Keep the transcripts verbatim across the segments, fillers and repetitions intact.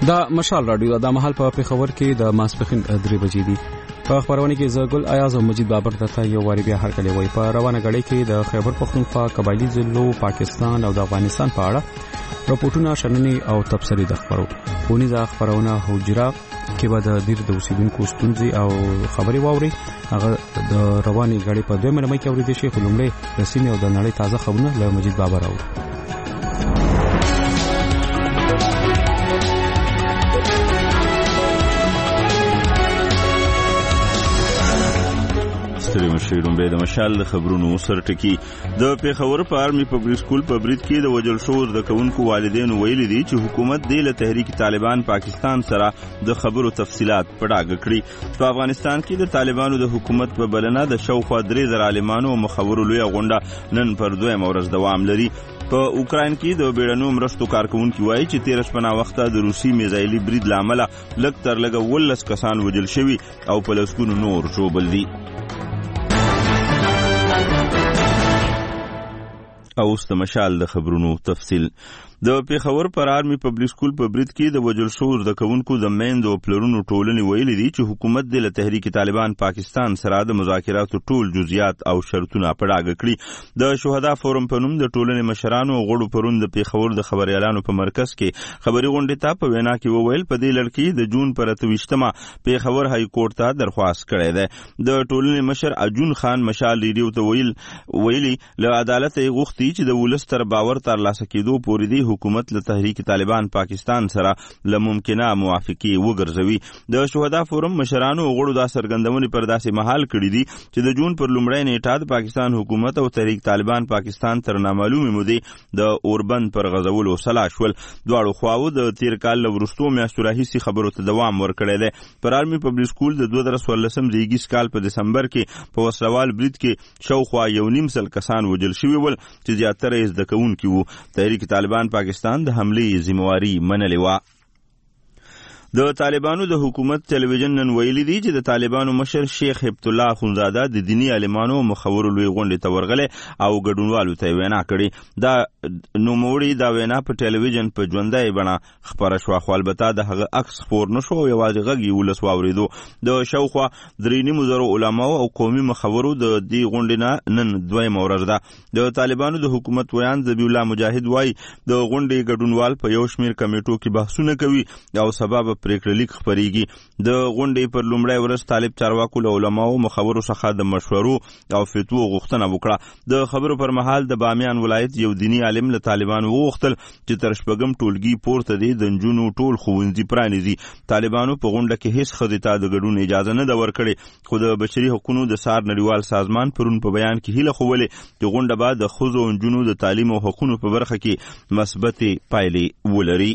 دا مشال رادیو د مهال په پیښور کې د ماسپخین درې بجې دي. په خبرونه کې زګل ایاز او مجید بابر ته یو واری بیا هر کله وای په روانه غړي کې د خیبر پختونخوا قبایلی ضلعو پاکستان او د افغانستان په اړه راپورټونه شننې او تبصرې د خبرو پونی د خبرونه حجره کې به د دیر د اوسیدونکو ستونزې او خبري واوري. هغه د رواني غړي په دوه مې کې اورېدل شي. خلومړي د سیمې او د نړۍ تازه خبرونه له مجید بابر اوري. مشیرون به د مشال خبرونو سر ټکی د پیښور په آرمي پبلک سکول په برید کې د وجل شو د کوونکو والدین ویل دي چې حکومت د تحریک طالبان پاکستان سره د خبرو تفصيلات پړاګ کړي. په افغانستان کې د طالبانو د حکومت په بلنه د شاوخوا درې زره عالمانو او مخورو لوی غونډه نن پر دویم ورځ دوام لري. په اوکرين کې د بیړنو مرستو کارکونکو وایي چې تیر شپه وخته د روسي میزایلي برید لامل لږ تر لږه ولس کسان وجل شوي او په لسګونو نور شوبل دي. او است مشال د خبرونو تفصیل د پیښور پر آرمي پبلک سکول په برید کې د وجل شو د کوونکو د میندو پلرونو ټولنې ویل دي چې حکومت د تحریک طالبان پاکستان سره د مذاکراتو ټول جزئیات او شرطونه پړاګ کړي. د شهدا فورم په نوم د ټولنې مشرانو غړو پرون د پیښور د خبريالانو په مرکز کې خبري غونډه ته په وینا کې وویل په دې لړ د جون پر اتويشتمه پیښور های کورټ ته درخواست کړی دی. د ټولنې مشر اجون خان مشال ریډیو ته ویل ویلي له عدالت غوښتي چې د ولستر باور تر لاسه کېدو پورې دی حکومت له تحریک طالبان پاکستان سره له ممکنه موافقه وګرځوي. د شهدا فورم مشرانو غړو د سرګندونې پر داسې محل کړی دي چې د جون پر لومړی نیټه د پاکستان حکومت او تحریک طالبان پاکستان تر نامعلومه مودې د اوربند پر غزولو سلا شول. دواړو خواو د تیر کال وروستو میاشتو راهیسې خبرو ته دوام ورکړی دی. پر آرمي پبلک سکول د دوه زره څوارلسم ریګیس کال په دسمبر کې په وسلوال برید کې شاوخوا یو نیم سل کسان وجل شوي ول چې زیاتره یې زده کوونکي وو. تحریک طالبان پاکستان د حملې ذمہواری منلې وه. د طالبانو د حکومت ټلویزیون نن ویلي دي چې د طالبانو مشر شیخ هبت الله خونزاده د دینی عالمانو مخورو لوی غونډې ته ورغله او ګډونوالو ته وینا کړې. دا نوموړي دا وینا په ټلویزیون په ژوندۍ بڼه خبره شو، خو البته د هغه عکس خبر نشو او یوازې غږی ولس واوریدو. د شاوخوا درې نیمو زرو علما او قومي مخورو د دې غونډې نه نن دویم ورځ ده. د طالبانو د حکومت ویان ذبیح الله مجاهد وایي د غونډې ګډونوال په یو شمیر کمیټو کې بحثونه کوي او سبب پریکړه لیک خبريږي. د غونډې پر لومړی ورځ طالب چارواکو له علماو مخورو څخه د مشورو او فتوو غوښتنه وکړه. د خبرو پر مهال د بامیان ولایت یو دینی عالم له طالبانو وغوښتل چې تر شپږم ټولګي پورته دي د نجونو ټول ښوونځي پرانیزي. طالبانو په غونډه کې هیڅ ښځې ته د ګډون اجازه نه ده ورکړې، خو د بشري حقوقو د سار نړیوال سازمان پرون په بیان کې هیله ښوولې چې غونډه به د ښځو او نجونو د تعلیم او حقوقو په برخه کې مثبتې پایلې ولري.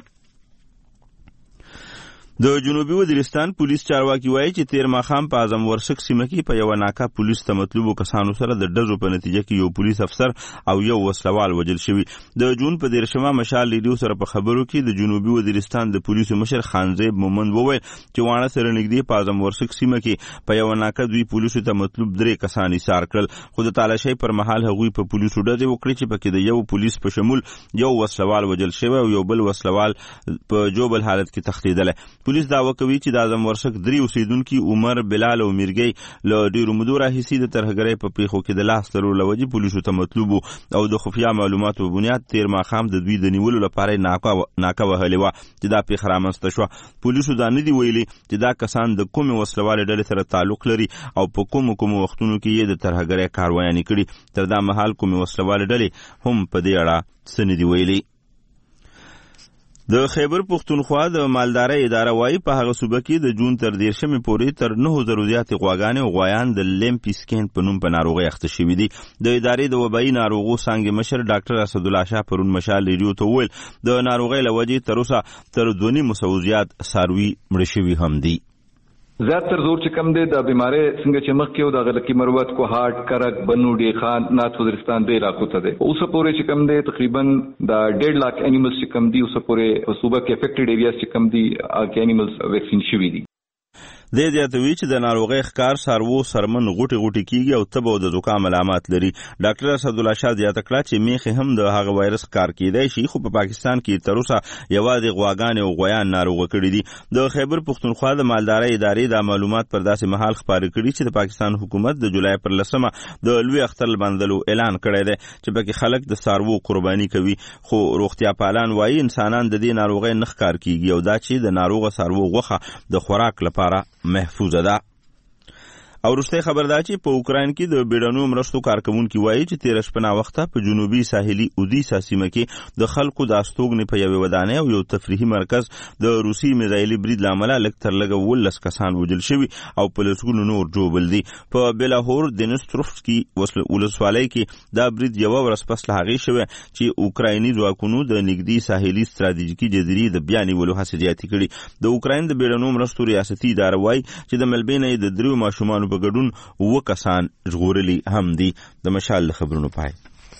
د جنوبي وزیرستان پولیس چارواکي وایي چې تیر ماښام په اعظم ورشک سیمه کې په یو ناکا پولیس ته مطلوبو کسانو سره د ډزو په نتیجه کې یو پولیس افسر او یو وسلوال وژل شوی. د جون په دیرشمه مشال ریډیو سره په خبرو کې د جنوبي وزیرستان د پولیسو مشر خانزیب مومند وویل چې وانه سره نږدې په اعظم ورشک سیمه کې په یو ناکا دوی پولیسو ته مطلوب درې کسان ایثار کړل، خو د تالاشۍ پر مهال هغوی په پولیسو ډزې وکړې چې پکې د یو پولیس په شمول یو وسلوال وژل شوی او یو بل وسلوال په جوبل حالت کې تښتېدلی. پولیس دعوه کوي چې د اعظم ورشک درې اوسیدونکي عمر، بلال او میرګي له ډیرو مودو راهیسې د ترهګرۍ په پیښو کې د لاس لرلو له وجې پولیسو ته مطلوب او د خفیه معلوماتو په بنیاد تیر ماښام د دوی د نیولو لپاره ناکه وهلې وه چې دا پیښه رامنځته شوه. پولیسو دا نه دي ویلي چې دا کسان د کومې وسلوالې ډلې سره تعلق لري او په کومو کومو وختونو کې یې د ترهګرۍ کارویانې کړي. تر دا مهال کومې وسلوالې ډلې هم په دې اړه څه نه دي ویلي. د خیبر پختونخوا د مالدارۍ اداره وایي په هغه صوبه کې د جون تر دیرشمې پورې تر نهو زرو زیاتې غواګانې او غوایان د لیمپي سکین په نوم په ناروغۍ اخته شوي دي. د ادارې د وبایي ناروغو څانګې مشر ډاکټر اسدالله شاه پرون مشال ریډیو ته وویل د ناروغۍ له وجې تر اوسه تر دوه نیمو سوو زیات څاروي مړه شوي هم دي. زیاتر زور چې کم دی د بیماری څنګه چې مخکې و د غلکی مروت کو هارت کرک بنو ډی خان نات وزیرستان د علاقو ته دی. اوس پورې چې کم دی تقریبا د ډیڑھ لاکھ انیملز چې کم دی اوس پورې په صوبه کې افیکټډ ایریاز چې کم دی هغه انیملز ویکسین شوي دي. د زیاتوي چې د ناروغۍ ښکار سارو سرمن غوټي غوټي کیږي او تبه او د زکام علامات لري. ډاکټر اسدالله شاه زیاته کړه چې میخي هم د هغه وایرس ښکار کیدای شي، خو په پاکستان کې تر اوسه یوازې غواګانې او غویان ناروغه کړي دي. د خیبر پښتونخوا د مالدارۍ ادارې دا معلومات پر داسې مهال خپاره کړي چې د پاکستان حکومت د جولای پر لسمه د لوی اختر بندلو اعلان کړی دی چې پکې خلک د سارو قرباني کوي، خو روغتیا پالان وایي انسانان د دې ناروغۍ نه ښکار کیږي او دا چې د ناروغه سارو غوښه د خوراک لپاره محفوظه ده. او وروستۍ خبر دا چې په اوکراین کې د بیړنیو مرستو کارکوونکي وایي چې تېره شپه ناوخته په جنوبي ساحلي اودیسا سیمه کې د خلکو د استوګنې په یوې ودانۍ او یو تفریحي مرکز د روسي میزایلي برید له امله لږ تر لږه اوولس کسان وژل شوي او په لسګونو نور ژوبل دي. په بلاهور دنستروفسکي ولسوالۍ کې دا برید یوه ورځ پس له هغې شوی چې اوکرایني ځواکونو د نږدې ساحلي ستراتیژیکي جزیرې د بیا نیولو هڅې زیاتې کړي. د اوکراین د بیړنیو مرستو ریاستي اداره وایي چې د ملبې نه د دریو ماشومانو په ګډون اووه کسان ژغورلي هم دي. د مشال د خبرونو پای.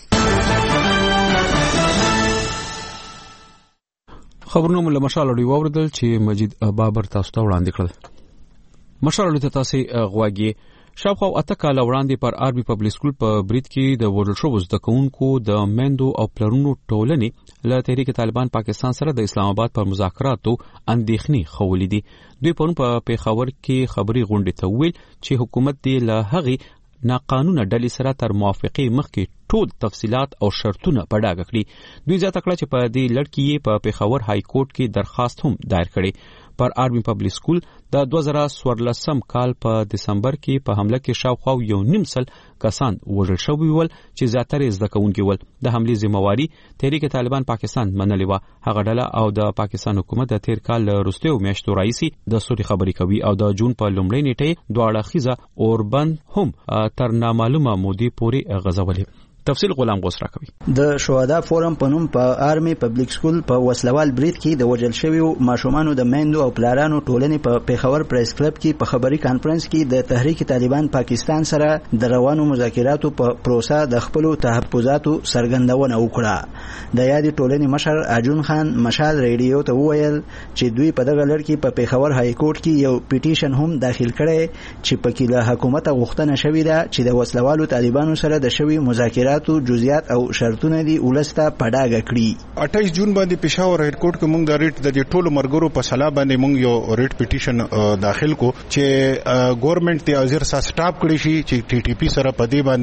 خبرونه مله مشال اړوي واوردل چې مجید بابر تاسو ته وړاندې کړل. مشال اړوي تاسو غواګي شاوخوا اته کاله وړاندې پر آربي پبلک سکول په برید کې د وړل شوو زده کوونکو د میندو او پلرونو ټولنې له تحریک طالبان پاکستان سره د اسلام آباد پر مذاکراتو اندېښنې خولې دي. دوی پرون په پیښور کې خبري غونډې ته ویل چې حکومت دې له هغې ناقانونه ډلې سره تر موافقې مخکې ټول تفصيلات او شرطونه په ډاګه کړي. دوی زیاته کړه چې په دې لړ کې یې په پیښور های کورټ کې درخواست هم دایر کړي. پر آرمي پبلک سکول د دوه زره څوارلسم کال په دسمبر کې په حمله کې شاوخوا یو نیم سل کسان وژل شوي ول چې زیاتره زده کوونکي ول. د حملې ذمہواری تحریک طالبان پاکستان منلې و. هغه ډله او د پاکستان حکومت د تیر کال وروستیو میاشتو راځي د سوري خبري کوي او د جون په لومړۍ نیټه دواړه خيزه اوربند هم تر نامعلومه مودې پورې غزولې. تفصیل غلام غوسرا کوي. د شهدا فورم په نوم په آرمي پبلک سکول په وسلوال برید کې د وژل شویو ماشومانو د میندو او پلارانو ټولنې په پیښور پریس کلب کې په خبري کانفرنس کې د تحریک طالبان پاکستان سره د روانو مذاکراتو په پروسه د خپل تحفظاتو څرګندونه وکړه. د یادې ټولنې مشر اجون خان مشال ریډیو ته وویل چې دوی په دغه لړ کې په پیښور های کورټ کې یو پیټیشن هم داخل کړي چې په کې له حکومت غوښتنه شوې ده چې د وسلوالو طالبانو سره د شوی مذاکرات جزئیات او شرطونه دي ولسته پډاګه کړي. اٹھائیس جون باندې پېښور هډ کورټ کې موږ د ریټ د ټولو مرګرو په سلا باندې موږ یو ریټ پیټیشن داخل کو چې ګورنمنت ته وزیر سره سټاپ کړی شي چې ټي ټي پی سره په دې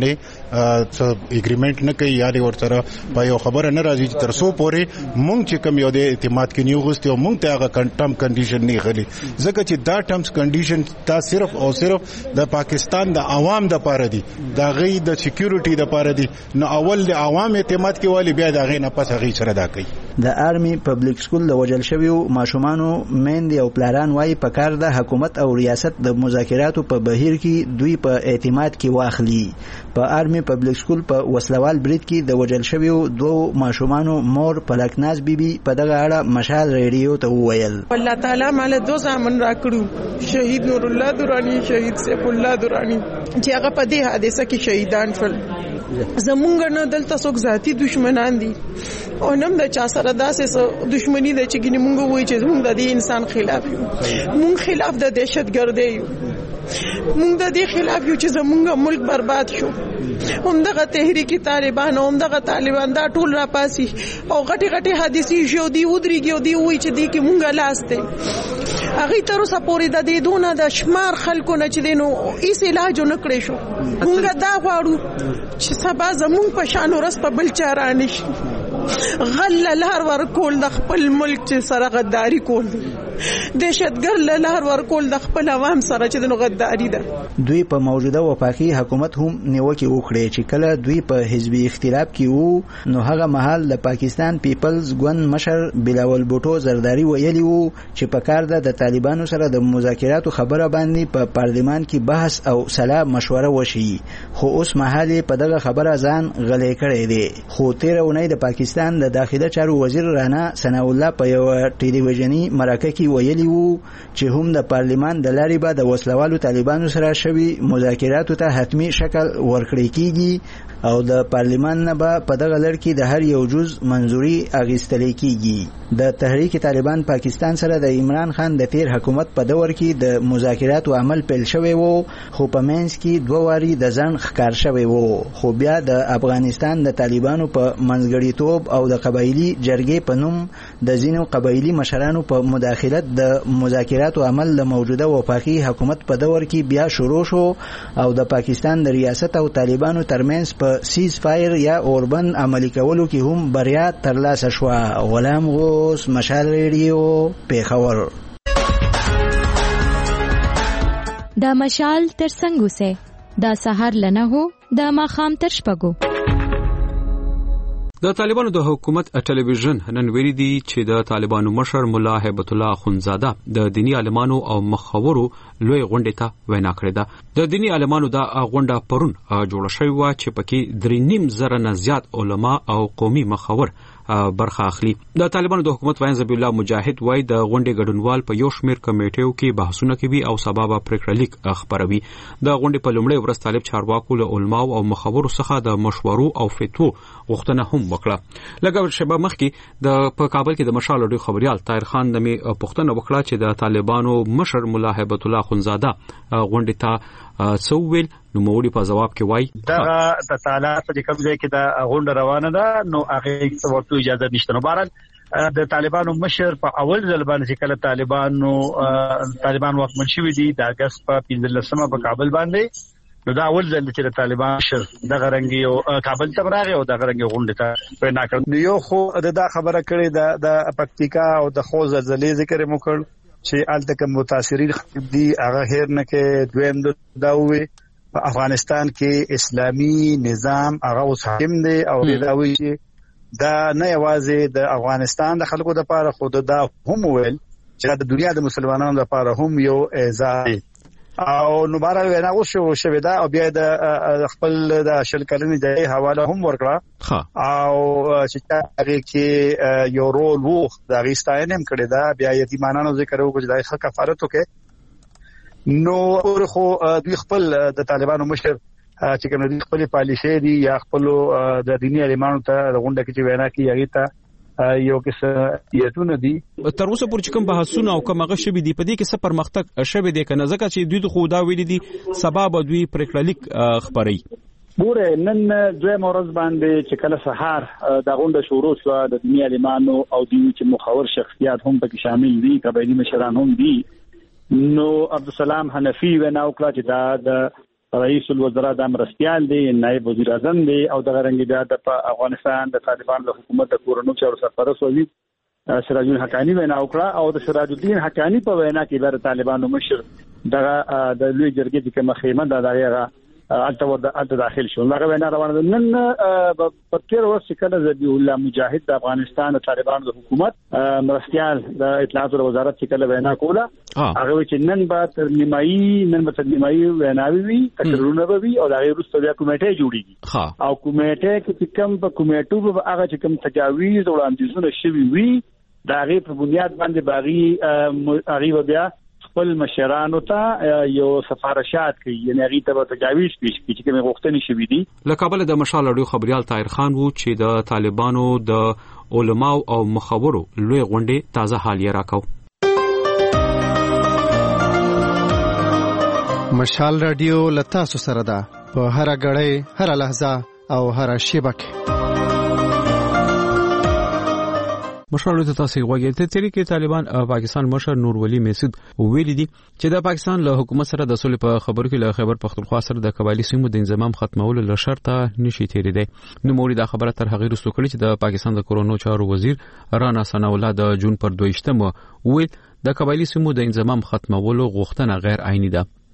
باندې اګریمنت نه کوي یا د ور سره په یو خبره نه راځي چې تر څو پورې موږ چې کوم یو د اعتماد کې نیو غوستي او موږ ته هغه ټرم کنډیشن نه غلي ځکه چې دا ټرمز کنډیشن تا صرف او صرف د پاکستان د عوام د پاره دي، د غي د سکیورټي د پاره دي، نو اول د عوام اعتماد کې والی بیا د غي نه پس غي سره دا کوي. د آرمي پبلک سکول د وجل شویو ماشومانو میندې او پلاران وایي په کار د حکومت او ریاست د مذاکراتو په بهیر کې دوی په اعتماد کې واخلي. په آرمي پبلک سکول په وسلوال برید کې د وجل شویو دوه ماشومانو مور پلکناز بیبي په دغه اړه مشال ریډیو ته وویل الله تعالی مال دو زامن راکړو، شهید نور الله درانی، شهید سیف الله درانی چې هغه په دې حادثه کې شهیدان شول. زمونږ نه دلته څوک ذاتی دشمنان دي او نم د چا سره داسې دشمنی د چې ګنې مونږ وایي چې زمونږ د دې انسان خلاف یو، مونږ خلاف د دهشتګردۍ یو، مونږ د دې خلاف یو چې زمونږ ملک برباد شو. همدغه تحریک طالبان او همدغه طالبان دا ټول را پاسي او غټي غټي حادثې شو دي ودرېږي او دی وایي چې دې کې مونږ لاس دی. هغه تر اوسه پورې د دې دونه د شمار خلکو نه چې دینو هیڅ علاج نه کړی شو. مونږ دا غواړو چې سبا زمونږ په شان ورس په بل چا رانه شي. غل لهر ورکول د خپل ملک چې سره غداری کول دي، دهشتګر لهر ورکول د خپل عوام سره چې د غداری ده. دوی په موجوده وفاقي حکومت هم نیوکه وکړي چې کله دوی په حزبي اختلاف کې وو نو هغه مهال د پاکستان پیپلز ګوند مشر بلاول بوټو زرداری ویلي وو چې په کار ده د طالبانو سره د مذاکراتو خبره باندې په پارلمان کې بحث او سلا مشوره وشي، خو اوس مهال په دغه خبره ځان غلې کړی دی. خو تیر اونۍ د پاکستان پاکستان د داخله چارو وزیر رانا ثناء الله په یو ټلویزیونی مرکه کې ویلي وو چې هم د پارلیمان د لارې به د وسلوالو طالبانو سره شوي مذاکراتو ته حتمی شکل ورکړی کیږي او د پارلیمان نه به په دغه لړ کې د هر یو جز منځوري اخیستل کیږي. د تحریک طالبان پاکستان سره د عمران خان د تیر حکومت په دور کې د مذاکراتو عمل پیل شوی وو، خو په منځ کې دوه واري د ځان ښکار شوی وو، خو بیا د افغانستان د طالبانو په منځګړیتوب او د قبایلی جرګې په نوم د ځینو قبایلی مشرانو په مداخلت د مذاکراتو عمل د موجوده وفاقي حکومت په دور کې بیا شروع شو او د پاکستان د ریاست او طالبانو ترمنځ په سیز فایر یا اوربند عملی کولو کې هم بریا ترلاسه شو. غلام غوث، مشال ریډیو، پیښور. دا مشال تر څنګه سه دا سحر لنه هو دا ماخام تر شپګو. د طالبانو د حکومت ټلویزیون نن ویلي دي چې د طالبانو مشر مولا هیبت الله اخونزاده د دینی عالمانو او مخورو لوی غونډه ته وینا کړې ده. د دینی عالمانو د غونډه پرون جوړه شوې و چې پکې درې نیم زره نه زیات علما او قومي مخور برخه اخلي. د طالبانو د حکومت وایي ذبیح الله مجاهد وایي د غونډې ګډونوال په یو شمېر کمیټیو کې بحثونه کوي او سبب پریکړه لیک خبروي. د غونډې په لومړي ورځ طالب چارواکو له علما او مخورو څخه د مشورو او فتوو غوښتنه هم وکړه. لکه شبه مخکې د په کابل کې د مشال اډو خبريال طاهر خان د می پښتنه وکړه چې د طالبانو مشر مولا هیبت الله اخونزاده غونډې ته څوویل نو موري په جواب کې وای دا د تعالی په کوم ځای کې دا غونډه روانه ده نو هغه ورته اجازه نشته. نو بهرحال د طالبانو مشر په اول ځل باندې چې کله طالبانو طالبان واکمن شوي دي د اگست په پنځلسمه په کابل باندې، نو دا اول ځل چې د طالبان مشر د غرنګي او کابل ته راغی او د غرنګي غونډه ته وینا کړ. نو یو خو دا خبره کړې د د پکتیکا او د خو زلزلې ذکر مو کړ چې الته کوم متاثرین دي هغه هیر نه کې دویم دا وې په افغانستان کې اسلامي نظام هغه اوس حاکم دی او دا وی چې دا نه یوازې د افغانستان د خلکو لپاره خود دا هم ویل چې د دنیا د مسلمانانو لپاره هم یو اعزاز او نو بهر وینا وشو شوې ده او بیا د خپل د شل کلنې د حواله هم ورکړه او چې هغه کې یو رول وو د غیستاین هم کړی دا بیا یتیمانانو ذکر وکړي چې د کفارت وکړي. نو خو دوی خپل د طالبانو مشر چې کوم د خپل پالیسي دي یا خپل د دیني علمانو ته غونډه کې چې وینا کوي هغه ته یو کیسه یتونه دي تر اوسه پورې کوم بحثونه او کوم غشي دي په دې کې څه پرمختګ شوه دي کنه ځکه چې دوی خو دا ویلي دي سبب دوی پریکړه لیک خبري. ګوره نن دوی مورز باندې چې کله سحر د غونډه شروع شو د دیني علمانو او د چې مخور شخصیت هم پکې شامل دي، قبایلی مشران هم دي. نو عبدالسلام حنفی وینا وکړه چې دا د رئیس الوزرا د مرستيال دی، نائب وزیر اعظم دی او د غرنګي بیا د افغانستان د طالبان له حکومت د کورونو چارو سرپرست وزیر سراج الدین حقانی وینا وکړه او د سراج الدین حقانی په وینا کې د طالبانو مشر دغه د لوی جرګې د مخیمه د دغه الته ود داخل شو. هغه وینا روانه نن په تیر ورځ کله ذبیح الله مجاهد د افغانستان د طالبانو د حکومت مرستيال د اطلاعات وزارت چې کله وینا کوله هغه چې نن به تر نیمایي نن به تر نیمایي ویناوي وي تقریرونه به وي او د غیرستو بیا کمیټه جوړیږي او کمیټه کې کوم په کمیټو به هغه چې کوم تجاویز وړاندیزونه شوي وي د هغه په بنیاد باندې باغی هغه بیا خپل مشرانو ته یو سفارشات کوي یعنی هغه ته تجاویز پیش کوي چې کوم غوښتنې شوي دي. له کابل د مشال اډو خبريال طاهر خان وو چې د طالبانو د علماو او مخورو لوی غونډه تازه حالیه راکاو. مشال رادیو لتا سره ده په هر غړې هر لحظه او هر شیبه کې. مشال ته تاسو غوږی ته تحریک طالبان پاکستان مشر نور ولی میسود ویلي دي چې د پاکستان له حکومت سره د صلح په خبرو کې له خیبر پختونخوا سره د قبایلی سیمو د انضمام ختمولو له شرطه نشي تیری دی. نو موري دا خبره تر هغه وروسته کړي چې د پاکستان د کورونو چارو وزیر رانا ثناء الله د جون پر دوه ویشتمه ویل د قبایلی سیمو د انضمام ختمولو غوښتنه غیر عیني ده.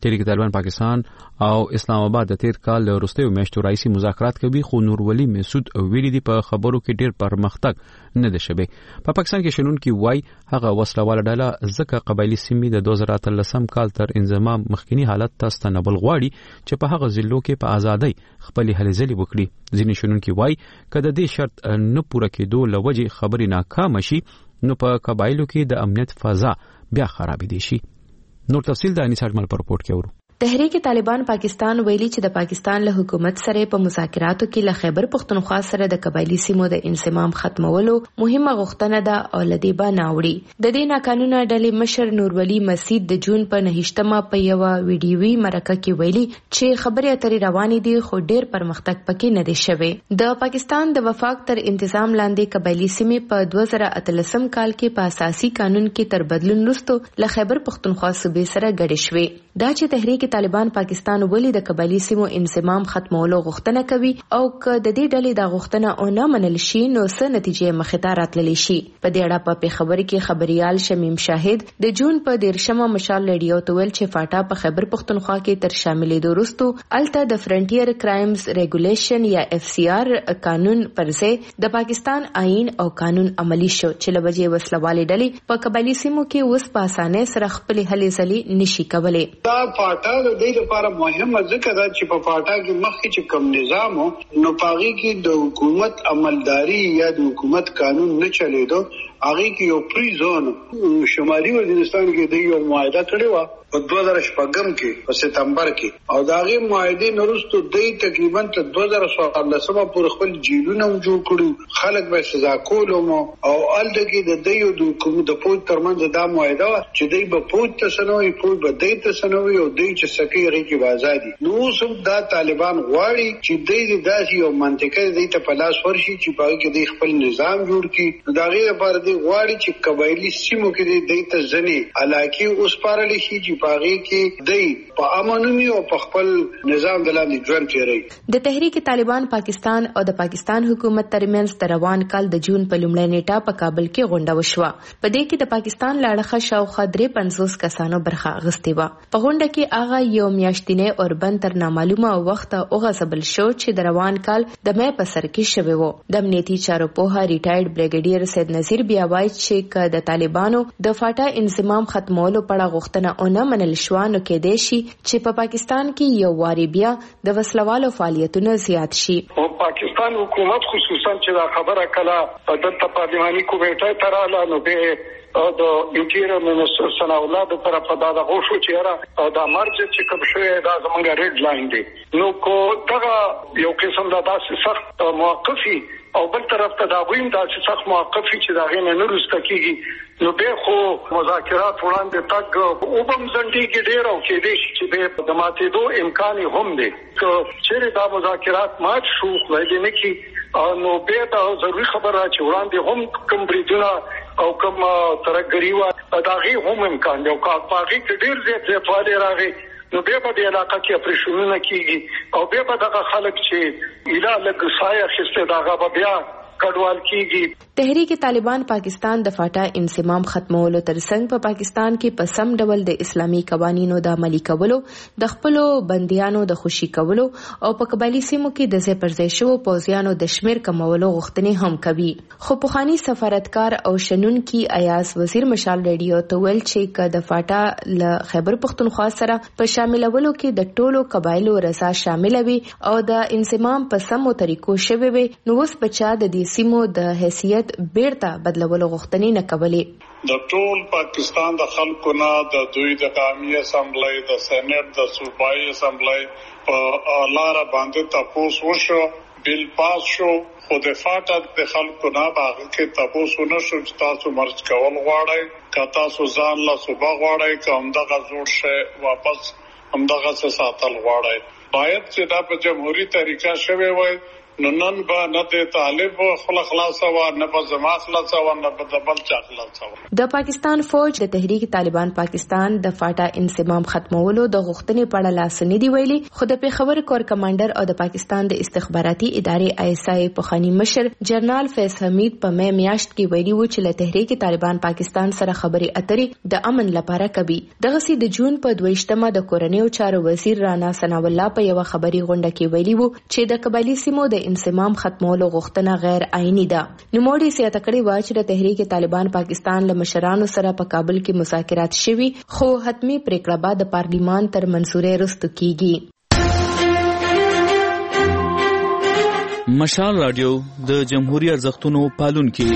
تحریک طالبان پاکستان او اسلام آباد د تیر کال وروستیو میاشتو رئیسي مذاکرات کوي خو نورولي مسعود ویلي دی په خبرو کې ډیر پرمختګ نه دی شوی. په پاکستان کې شنن کې وای هغه وسلواله ډله ځکه قبایلی سیمې د دوه زره اتلسم کال تر انضمام مخکنی حالت ته ستنبل غواړي چې په هغه ضلعو کې په ازادۍ خپل هلې ځلې وکړي. ځینې شنن کې وای کله دې شرط نه پوره کېدو لوجه خبرې ناکام شي نو په قبایلو کې د امنیت فضا بیا خراب دي شي. نور تفصیل د انیس اجمل پر رپورت کې ورو. تحریک طالبان پاکستان ویلي چې د پاکستان له حکومت سره په مذاکراتو کې له خیبر پختونخوا سره د قبایلی سیمو د انضمام ختمولو مهمه غوښتنه ده او لدی با ناوړي. د دې ناقانونه ډلې مشر نورولي مسعود د جون په نهشتمه په یو ویډیوي مرکه کې ویلي چې خبرې اترې روانې دي خو ډېر پرمختګ پکې نه دی شوی. د پاکستان د وفاق تر انتظام لاندې قبایلی سیمې په دوه زره اتلسم کال کې په اساسي قانون کې تر بدلون وروسته له خیبر پختونخوا صوبې سره ګډې شوې. دا چې تحریک طالبان پاکستان ولې د قبایلی سیمو انضمام ختمولو غوښتنه کوي او که د دې ډلې د غوښتنه او نه منل شي نو څه نتیجې مخې ته راتللی شي. په دې اړه په پیښور کې خبريال شمیم شاهد د جون په دیرشمه مشال رادیو ته ویل چې فاټا په خیبر پختونخوا کې تر شاملېدو وروسته الته د فرنټیر کرایمز ریګولیشن یا اف سی آر قانون پر ځای د پاکستان آئین او قانون عملی شو چې لوجه وسلوالې ډلې په قبایلی سیمو کې اوس په اسانه سره خپل هلې ځلې نشي کولای. دا فاټا د دې لپاره مهمه ځکه دا چې په فاټا کې مخکې چې کوم نظام نو پاغي کې د حکومت عملداري یا د حکومت قانون نه چلیدو. هغه کې یو پری زون شمالي وزیرستان کې د یو معاهده کړی و په دوه زره شپږم کې په سپتمبر کې او دا غي معاهده نورستو د تقریبا تر دوه زره څوارلسم پورې خپل جیلونه جوړ کړو. خلک به سزا کولم او الته کې د دیو د حکومت د پوت ترمنځ دا معاهده چې دی به پوت تسنوي پوت به دی تسنوي او دی چې سکی ری کې بازادي. نو سم دا طالبان غواړي چې دی داسې یو منطقه دی ته په لاس ورشي چې په کې دی خپل نظام جوړ کړي. دا غي لپاره دی غواړي چې قبایلی سیمو کې دی ته ځنی علاقه اوس پارل شي چې باغی کې دی په امنونی او په خپل نظام د لاندې ژوند تیری. د تحریک طالبان پاکستان او د پاکستان حکومت ترمنځ د روان کال د جون په لومړۍ نیټه په کابل کې غونډه وشوه. په دې کې د پاکستان لاړخه شاوخوا درې پنځوس کسانو برخه اخیستې وه. په غونډه کې هغه یو میاشتنی اوربند تر نامعلومه وخت اوغځبل شو چې د روان کال د مې په سر کې شوی و. د امنیتي چارو پوها ریټایرډ بریګیډیر سید نذیر بیا وایي چې ک د طالبانو د فاټا انضمام ختمولو په اړه غوښتنه او نه منل شو نو کېدای شي چې په پاکستان کې یو واری بیا د وسلوالو فعالیتونه زیات شي. او پاکستان حکومت خصوصا چې دا خبره کله د پارلماني کمیټې تراله نو به د انټیریر منسټر ثنا الله د طرف ته دا غوښو چې را دا مرج چې کوم شوی دا زمونږ ریډ لاین دی. نو کو دا یو قسم دا داسې سخت موقفي او بل طرف ته دا ویم دا چې سخت موقفي چې دا غینه نه رسته کیږي نو به خو مذاکرات وړاندې تک او بم زندګي کې ډیر او کې دې چې د ماتېدو امکان هم دی. که چیرې دا مذاکرات مات شو وای دې نه کی نو به دا ضروري خبره چې وړاندې هم کوم بریدونه او کوم ترګری و دا غي هم امکان دی او کا پاغي کې ډیر زیات زیاتوالی راغی نو به په دې علاقه کې اپریشنونه کیږي او به په دغه خلک چې اله لګ سایه خسته داغه بیا کډوال کیږي. تحریک طالبان پاکستان د فاټا انضمام ختمولو ترڅنګ په پاکستان کې په سم ډول د اسلامي قوانینو د عملي کولو د خپل بنديانو د خوشي کولو او په قبایلی سیمو کې د ځای پر ځای شو پوځیانو د شمیر کمولو غوښتنې هم کوي. خو پخوانی سفارتکار او شنن کې ایاز وزیر مشال رادیو ته ویل چې ک د فاټا ل خیبر پختونخوا سره په شاملولو کې د ټولو قبایلو رضا شامل وي او د انضمام په سمو طریقو شوي وي نو اوس بچا د دې سیمو د حیثیت بیرته بدلولو غوښتنې نه کولې. د ټول پاکستان د خلکو نه د دوی د قومي اسمبلی د سېنات د صوبایي اسمبلی په لار باندې تاسو وشو بل پاس شو خو د فاټا د خلکو نه باغ کې تاسو نه شو چې تاسو مرچ کول غواړئ که تاسو ځان له صوبا غواړئ که همدغه جوړ شي واپس همدغه څه ساتل غواړئ باید چې دا په جمهوریت طریقه شوی وای نو نن به نه د طالب خپل خلاص او نه په زما خلاص او نه په بل چا خلاص. د پاکستان فوج د تحریک طالبان پاکستان د فاټا انضمام ختمولو د غوښتنې په اړه لاس نه دی ویلي، خو د پیښور کور کمانډر او د پاکستان د استخباراتي ادارې آی اس آی پخوانی مشر جنرال فیض حمید په مې میاشت کې ویلي و چې له تحریک طالبان پاکستان سره خبرې اترې د امن لپاره کوي. دغه سي د جون په دویشتمه د کورنیو چارو وزیر رانا ثنا الله په یو خبري غونډه کې ویلي و چې د قبایلی سیمو د انضمام ختمولو غوښتنه غیر آئینی ده. نوموړي سیاته کړې و چې د تحریک طالبان پاکستان له مشرانو سره په کابل کې مذاکرات شوي، خو حتمی پریکړه به د پارلیمان تر منصورې وروسته کیږي. مشال رادیو د جمهوریت ارزښتونو پالونکي.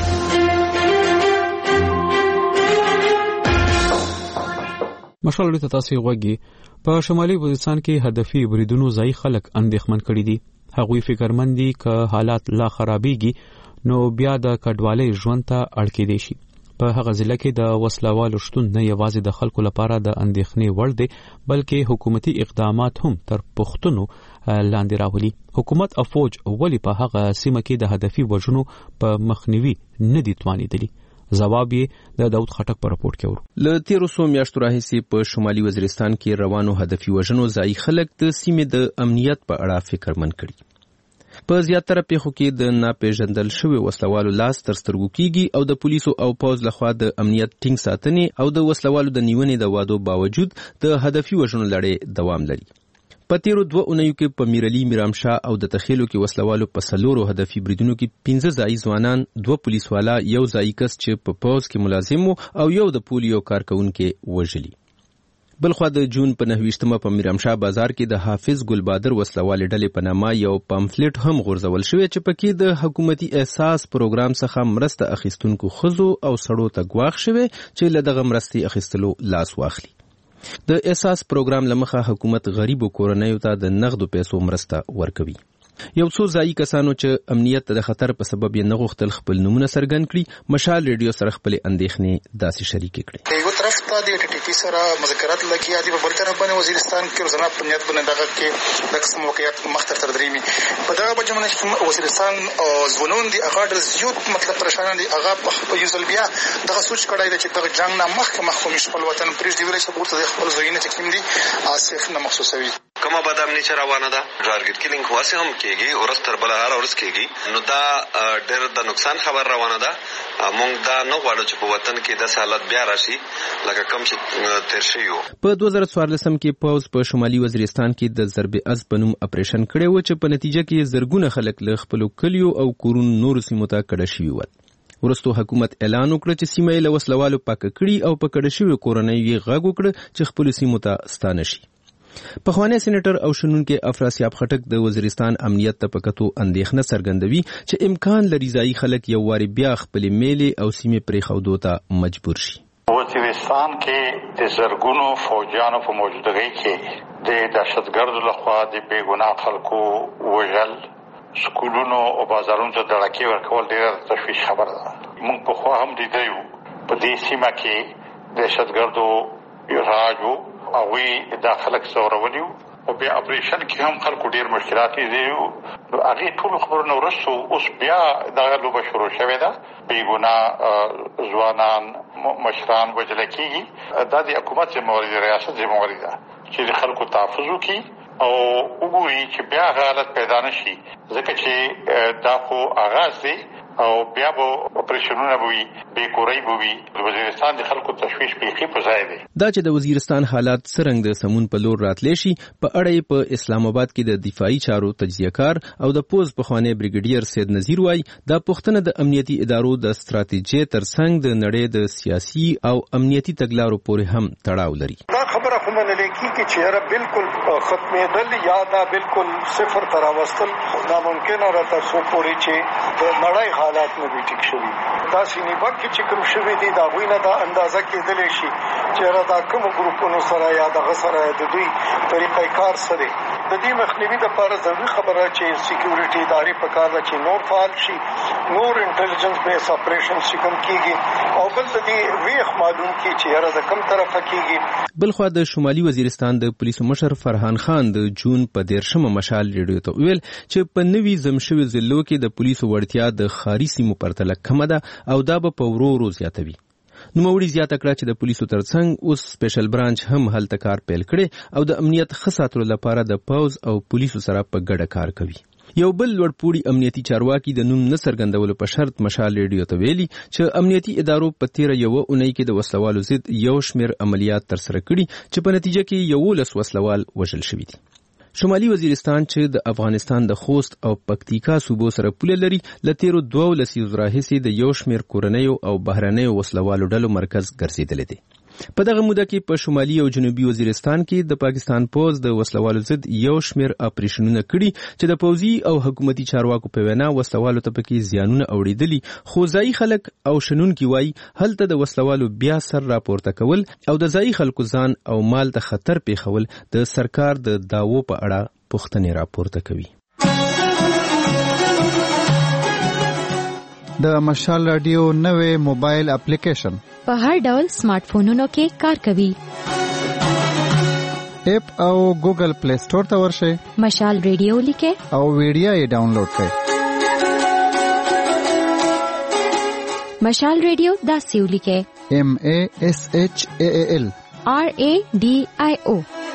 مشال ته تاسو غوږی په شمالي وزیرستان کې هدفي بریدونو ځای خلک اندېښمن کړي دي. هغوی فکرمند دي ک حالات لا خرابېږي نو بیا د کډوالۍ ژوند ته اړ کېدي شي. په هغه ځله کې د وسلوالو شتون نه یوازې د خلکو لپاره د اندېښنې وړ دی، بلکې حکومتي اقدامات هم تر پوښتنو لاندې راولي. حکومت او فوج ولی په هغه سیمه کې د هدفي وژنو په مخنیوي نه دي توانېدلي. جواب یې د داود خټک په راپورټ کې ورو. له تیرو څو میاشتو راهیسې په شمالي وزیرستان کې روانو هدفي وژنو ځای خلک د سیمې د امنیت په اړه فکرمن کړي. په زیاتره پیښو کې د ناپېژندل شوي وسلوالو لاس تر سترګو کیږي او د پولیسو او پوځ لخوا د امنیت ټینګ ساتنې او د وسلوالو د نیونې د وادو باوجود د هدفي وژنو لړۍ دوام لري. په تیرو دوه اونیو کې په میرعلي میرامشاه او د تخیلو کې وسلوالو په سلورو هدفي بریدونو کې پنځه ځایي ځوانان، دوه پولیسوالا، یو ځایي کس چې په پوځ کې ملازم و او یو د پولیو کارکونکي وژلي. بلخوا د جون په نهویشتمه په میرامشاه بازار کې د حافظ ګلبادر وسلوالې ډلې په نامه یو پامفلیټ هم غورځول شوی چې پکې د حکومتي احساس پروګرام څخه مرسته اخیستونکو ښځو او سړو ته ګواښ شوی چې له دغه مرستې اخیستلو لاس واخلي. د احساس پروګرام لمخه حکومت غریبو کورنیو ته د نغدو پیسو مرسته ورکوي. یو څو ځایي کسانو چې امنیت ته د خطر په سبب یې نه غوښتل خپل نومونه څرګند کړي، مشال ریډیو سره خپلې اندېښنې داسې شریکې کړې. یو طرف ته د ټي ټي پی سره مذاکرات لګیا دي، په بل طرف باندې وزیرستان کې روزانه امنیت باندې دغه کې د قسم واقعیت مختر تر درېمي په دغه بجه باندې وزیرستان ځوانون دي هغه د زیات مطلب پریشان دي. هغه په یو ځل بیا دغه سوچ کړی دی چې دغه جنگ نه مخکې مخکې خپل وطن پرېږدي، ویل چې ورته خپل ځایونه چې کوم دي آصف نه محسوسوي. کومه بدامني چې روانه ده ټارګټ کیلینګ واسه هم کېږي او رستر بل هر اورس کېږي، نو دا ډېر د نقصان خبر روانه ده. موږ دا نه غواړو چې په وطن کې د حالت بیا راشي لکه کوم چې تیر شوی و. په دوه زره څوارلسم کې پوز په شمالي وزیرستان کې د ضرب از په نوم اپریشن کړی و چې په نتیجه کې زرګونه خلک له خپل کلیو او کورونو نور سیمو ته کډه شوي و. ورستو حکومت اعلان وکړ چې سیمه یې له وسلوالو پاکه کړي او په کډه شوي کورنۍ یې غږ وکړ چې خپل سیمو ته ستانه شي. پخوانی سېنیټر او شنونکي افراسیاب خټک د وزیرستان امنیت ته په کتو اندېښنه څرګندوي چې امکان لري ځایي خلک یو واري بیا خپلې میلې او سیمې پرېښودو ته مجبور شي. وزیرستان کې د زرګونو فوجیانو په موجودګۍ کې د دهشتګردو لخوا د بېګناه خلکو وژل، سکولونو او بازارونو ته دړکې ورکول ډېره تشویش خبره ده. موږ پخوا هم لیدلی وو په دې سیمه کې دهشتګردو راج و، هغوی دا خلک ځورولي وو او بیا اپریشن کې هم خلکو ډېر مشکلات لیدلي وو. نو هغې ټولو خبرو نه وروستو اوس بیا دغه لوبه شروع شوې ده، بېګناه ځوانان مشران وژل کېږي. دا د حکومت ذمهواري ده، ریاست ذمهواري ده چې د خلکو تحفظ وکړي او وګوري چې بیا هغه حالت پیدا نه شي، ځکه چې دا خو آغاز دی او بیا به اپریشنونه به وي، بېکورۍ به وي. د وزیرستان د خلکو تشویش بیخي په ځای دی. دا چې د وزیرستان حالات څرنګه د سمون په لور راتلی شي په اړه یې په اسلام آباد کې د دفاعي چارو تجزیه کار او د پوز پخوانی بریګیډیر سید نذیر وایي دا پوښتنه د امنیتي ادارو د ستراتیژۍ ترڅنګ د نړۍ د سیاسي او امنیتي تګلارو پورې هم تړاو لري. دا خبره خو منل کېږي چې یاره بالکل ختمېدل یا دا بالکل صفر ته راوستل ناممکنه ده تر څو پورې چې د نړۍ حالات نه وي ټیک شوي. داسې نیبک کې چې کوم شوي دي د هغوی نه دا اندازه کېدلی شي چې یاره دا کومو ګروپونو سره یا دغه سره د دوی طریقه کار څه دی. د دې مخنیوي دپاره ضروري خبره چې سیکیورټي ادارې په کار ده چې نور فعال شي، نور انټلیجنس بیس اپریشنز چې کوم کېږي او بل د دې ویښ معلوم کړي چې یاره د کوم طرفه کېږي. بلخوا د شمالي شمالي وزیرستان د پولیسو مشر فرحان خان د جون په دیرشمه مشال ریډیو ته ویل چې په نوي زم شوي ضلعو کې د پولیسو وړتیا د ښاري سیمو پرتله کمه ده او دا به په ورو ورو زیاتوي. نوموړي زیاته کړه چې د پولیسو ترڅنګ اوس سپیشل برانچ هم هلته کار پیل کړي او د امنیت ښه ساتلو لپاره د پوز او پولیسو سره په ګډه کار کوي. یو بل لوړپوړي امنیتي چارواکي د نوم نه څرګندولو په شرط مشال ریډیو ته ویلي چې امنیتي ادارو په تیره یوه اونۍ کې د وسلوالو ضد یو شمېر عملیات ترسره کړي چې په نتیجه کې یولس وسلوال وژل شوي دي. شمالي وزیرستان چې د افغانستان د خوست او پکتیکا صوبو سره پوله لري له تیرو دوو لسیزو راهیسې د یو شمېر کورنیو او بهرنیو وسلوالو ډلو مرکز ګرځېدلی دی. په دغه موده کې په شمالي او جنوبي وزیرستان کې د پاکستان پوز د وسلوالو ضد یو شمېر اپریشنونه کړي چې د پوځي او حکومتي چارواکو په وینا وسلوالو ته پکې زیانونه اوریدلي، خو ځایي خلک او شنونکي وایي هلته د وسلوالو بیا سر راپورته کول او د ځایي خلکو ځان او مال ته خطر پیښول د سرکار د داوو په اړه پوښتنې راپورته کوي. د مشال رادیو نوې موبایل اپلیکیشن په هر ډول سمارټ فونونو کې کار کوي. اپ او ګوګل پلی سٹور ته ورشئ، مشال رادیو لیکئ او ویډیو یې ډاونلوډ کړئ. مشال رادیو داسې ولیکئ: ایم ای ایس ایچ ای ای ال آر ای ډي آی او.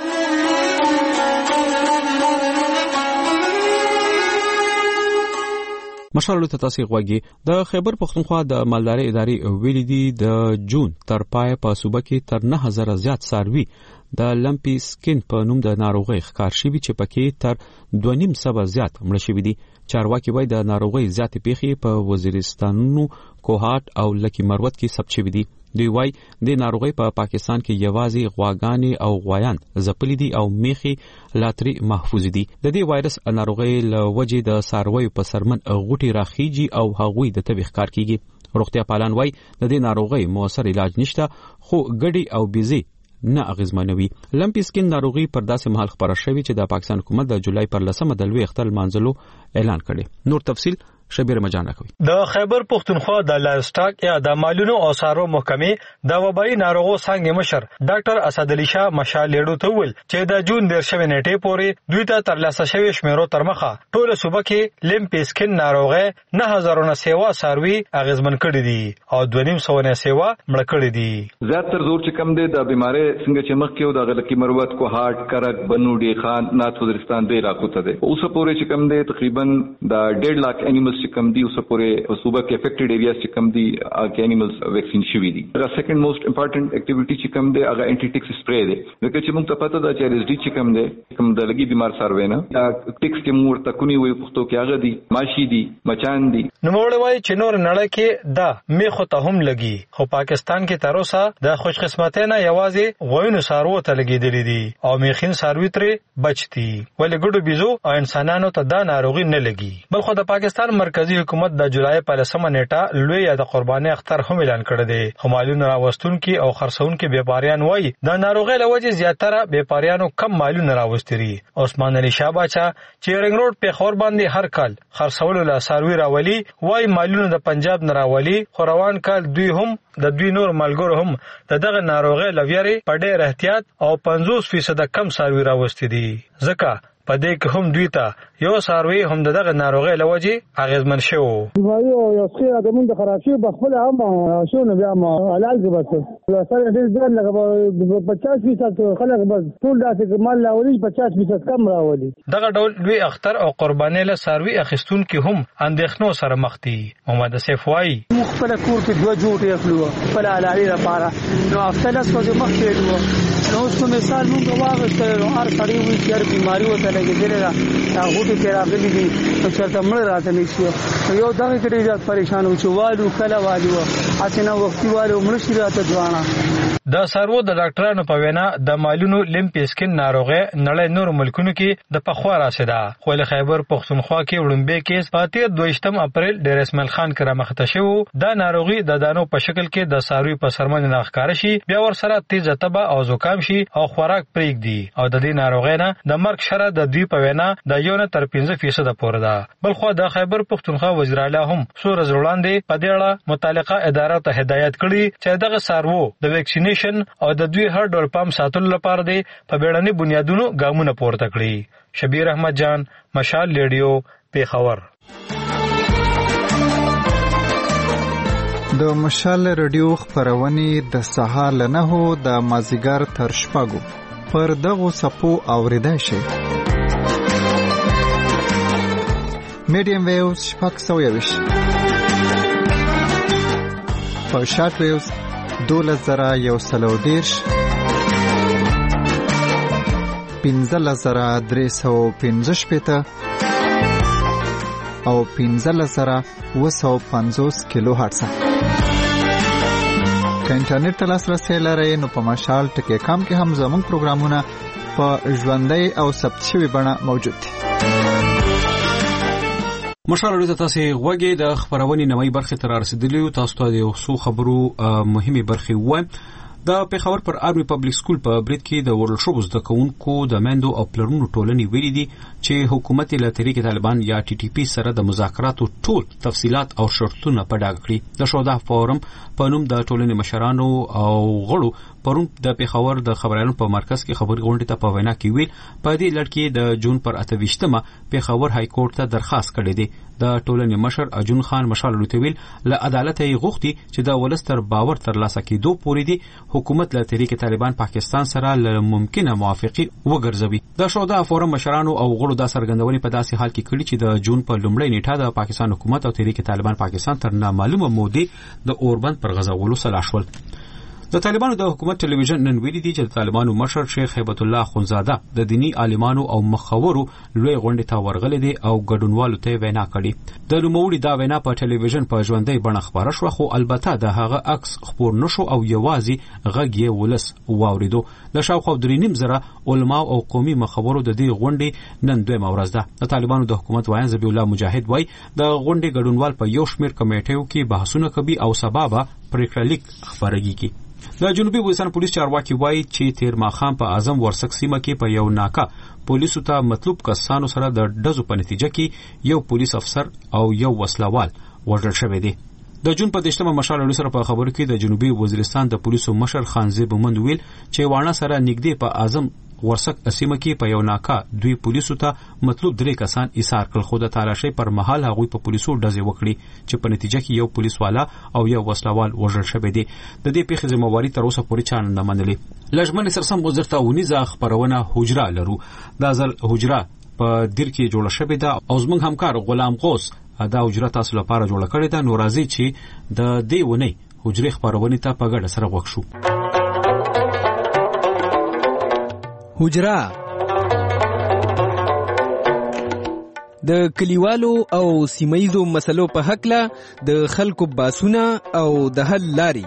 مشالو ته تاسو غوږی د خیبر پختونخوا د مالداري ادارې ویلي دي د جون تر پای په صوبه کې تر نه هزار زیات څاروي د لمپي سکین په نوم د ناروغي ښکار شوي چې پکې تر دوه نیم سوه زیات مړه شوي دي. چارواکي وایي د ناروغي زیاتې پیښې په وزیرستانونو، کوهاټ او لکی مروت کې ثبت شوي دي. دوی وایي د ناروغي په پا پاکستان کې یوازې غواګانې او غوایان ځپلي دي او میخي لاتري محفوظ دي. د دې وایرس ناروغي له وجې د څارویو په سرمن غوټي راخیږي او هغوی د تبې ښکار کیږي. روغتیا پالان وایي د دې ناروغي موثر علاج نشته، خو ګډي او بيزي نه اغیزمنوي. لمپي سکین ناروغي پر داسې مهال خبره شوې چې د پاکستان حکومت د جولای پر لسمه د لوی اختر منځلو اعلان کړي. نور تفصیل شبیر مجان کوي. د خیبر پختونخوا د لایفسټاک یا د مالونو او څارویو محکمې د وبایي ناروغو څنګه مشر ډاکټر اسد علي شاه مشال لیډو ته ویل چې د جون دیرشمه نیټې پورې دوی ته تر لاسه شوی شمیرو تر مخه ټول صوبه کې لمپي سکین ناروغه نه هزارونه سیوا څاروي اغیزمن کړي دي او دوه نیم سوه نه سیوا مړ کړي دي. زیاتره زور چې کم دی د بیماری څنګه چې مخ کې د غلکی مروت کو هارت کرک بنوډي خان نات وزیرستان دی راکوته دی. اوس پورې چې کم دی تقریبا د ډیڑھ لاکھ انیملز چې کم دی اوس پورې صوبه کې افیکټډ ایریاز چې کم دي هغه انیملز ویکسین شوي دي. دا سیکنډ موست امپورټنت اکټیویټي چې کم دی هغه انټي ټیکس سپری دی. لکه چې موږ ته پته ده چې ایس ډي چې کم دی کوم د لګي بیمار څاروي نه ټیکس کې مور تکونی وي پښتو کې هغه دي ماشي دي مچان دي. نو موږ وایي چې نور نړۍ کې دا میخو ته هم لګي، خو پاکستان کې تر اوسه د خوش قسمتۍ نه یوازې غوینو څاروو ته لګېدلې دي او میخین څاروي ترې بچ دي، ولې ګډو بيزو او انسانانو ته دا ناروغي نه لګي. بلخو د پاکستان مرکزی حکومت د جولای په لسمه نیټه لوی د قرباني اختر هم اعلان کړی دی. همالونه راوستونکي او خرڅونکي بیپاریان وایي د ناروغۍ له وجې زیاتره بیپاریانو کم مالونه راوستري. عثمان علي شاه باچا چې رنګ روډ په خور باندې هر کال خرڅولو له ساروي راولي وایي مالونه د پنجاب نه راولي، خو روان کال دوی هم د دوی نور ملګرو هم د دغه ناروغۍ لویاري په ډېر احتیاط او پنځوس فیصد کم ساروي راوستي دي. ځکه په دې کې هم دوی ته یو ساروي هم دغه ناروغۍ له وجې اغیزمن شو. یو یو څه د موږ د خراشي بخپل هم شو نه بیا ما علاج کې بس سره دې ځان لګا پچاس فیصد خلک بس ټول داسې مال راولي پچاس فیصد کم راولي. دغه ډول لوی اختر او قرباني له ساروي اخیستون کې هم اندېښنو سره مخ دي. محمد اسف وایي خپل کور کې دوه جوړې خپلو خپل علاج لپاره نو خپل څه مخ کې نو اوس کوم مثال موږ واغښتل نو هر سړی وي چې بیماری وته لګېدلې ده دا غوټې کې راغلي دي نو چېرته مړه راته نه شي. یو دغه کې ډېر زیات پریشان و چې والو کله والو هسې نه وختي والو مړه شي راته ځوانه. د څاروو د ډاکټرانو په وینا د مالونو لمپي سکین ناروغي نړۍ نور ملکونو کې د پخوا راسي ده، خو له خیبر پختونخوا کې وړاندې کیس په تیر دویشتم اپریل ډیر اسماعیل خان کې رامخته شو. دا ناروغي د دانو په شکل کې د څاروي په سرمن نه ښکار شي، بیا ور سره تیز تبه او زکام شي او خوراک پرېږدي او د دې ناروغۍ نه د مرګ شره د دوی په وینا د یو نه تر پنځه فیصد پورې ده. بلخو د خیبر پختونخوا وزیر اعلی هم څو ورځې وړاندې په دې اړه متعلقه ادارو ته هدایت کړی چې دغه څاروو د ویکسینیشن سټیشن او د دوی هر ډول پام ساتلو لپاره دی په بیړني بنیادونو ګامونه پورته کړي. شبیر احمد جان، مشال ریډیو، پیښور. د مشال ریډیو خبرونه د سهار له نهو د مازیګر تر شپږو پر دغو سپو اوریدای شي. میډیم ویوز شپږ سوه یویشت، په شارټ ویوز دولس زره یو سل او دېرش، پنځلس زره درې سوه پنځه شپېته او پنځلس زره اوه سوه پنځوس کیلو هرټز. که انټرنیټ ته لاسرسی لرئ نو په مشال ټکی کام کې هم زموږ پروګرامونه په ژوندۍ او ثبت شوي بڼه موجود دي. مشال ورته تاسو غوږی د خبرونې نوې برخه تر رسیدلی او تاسو ته یو څو خبرو مهمه برخه وایم. د پیښور پر آرمي پبلک سکول په برید کې د ورل شوبز د کوونکو د مندو او پلرونو ټولنې ویلي دي چې حکومت له تحریک طالبان یا ټي ټي پی سره د مذاکراتو ټول تفصيلات او شرطونه په ډاګه کړي. د شودا فورم په نوم د ټولنې مشرانو او غړو پرون د پیښور د خبريالانو په مرکز کې خبري غونډه ته په وینا کې ویل په دې لړ کې د جون پر اته ویشتمه پیښور های کورټ ته درخواست کړی دی. د ټولنې مشر اجون خان مشال لوتویل له عدالت یې غوښتي چې د ولستر باور تر لاسه کېدو پورې دی حکومت له تحریک طالبان پاکستان سره له ممکنه موافقه وګرځوي. د شودا فورم مشرانو او غړو د سرګندونې په داسې حال کې کړي چې د جون په لومړۍ نیټه د پاکستان حکومت او تحریک طالبان پاکستان تر نامعلومه مودې د اوربند پر غزاولو سلا شول. د طالبانو د حکومت ټلویزیون نن ویلي دی چې د طالبانو مشر شیخ هیبت الله خونزاده د دینی عالمانو او مخورو لوی غونډه ته ورغلي دي او ګډونوالو ته وینا کړې. د نوموړي دا وینا په ټلویزیون په ژوندۍ بڼه خبره شو، خو البته د هغه عکس خبر نشو او یوازې غږ یې ولس واوریدو. د شاوخوا درې نیم زره علما او قومي مخورو د دې غونډې نن دویمه ورځ ده. د طالبانو د حکومت وایي ذبیح الله مجاهد وایي د غونډې ګډونوال په یو شمېر کمیټو کې بحثونه کوي او سبب پریکړه لیک خبرېږي. د جنوبي وزیرستان پولیس چارواکي وایي چې تیر ماخام په اعظم ورسک سیمه کې په یو ناکا پولیسو ته مطلوب کسانو سره د ډزو په نتیجه کې یو پولیس افسر او یو وسلوال وژل شوی دی. د جون په دشتمه مشال له سره په خبرو کې د جنوبي وزیرستان د پولیسو مشر خانزیب مومند ویل چې وانه سره نږدې په اعظم ورسک اسیمه کې په یو ناکا دوی پولیسو ته مطلوب درې کسان ایثار کړل، خو د تلاشۍ پر مهال هغوی په پولیسو ډزې وکړي چې په نتیجه کې یو پولیس والا او یو وسلوال وژل شوی دی. د دې پیښې ذمہواری تر اوسه پورې چا نه منلې. لجمن سرسم وزارت ونیزه خبرونه حجره لرو. دا ځل حجره په دیر کې جوړه شوې ده او زموږ همکار غلام غوث دا حجره تاسو لپاره جوړه کړې ده. نو راځي چې د دې ونی حجره خبرونه ته په ګډه سره وښو. حجره د کلیوالو او سیمایزو مسلو په حق له د خلکو باسونه او د حل لاري.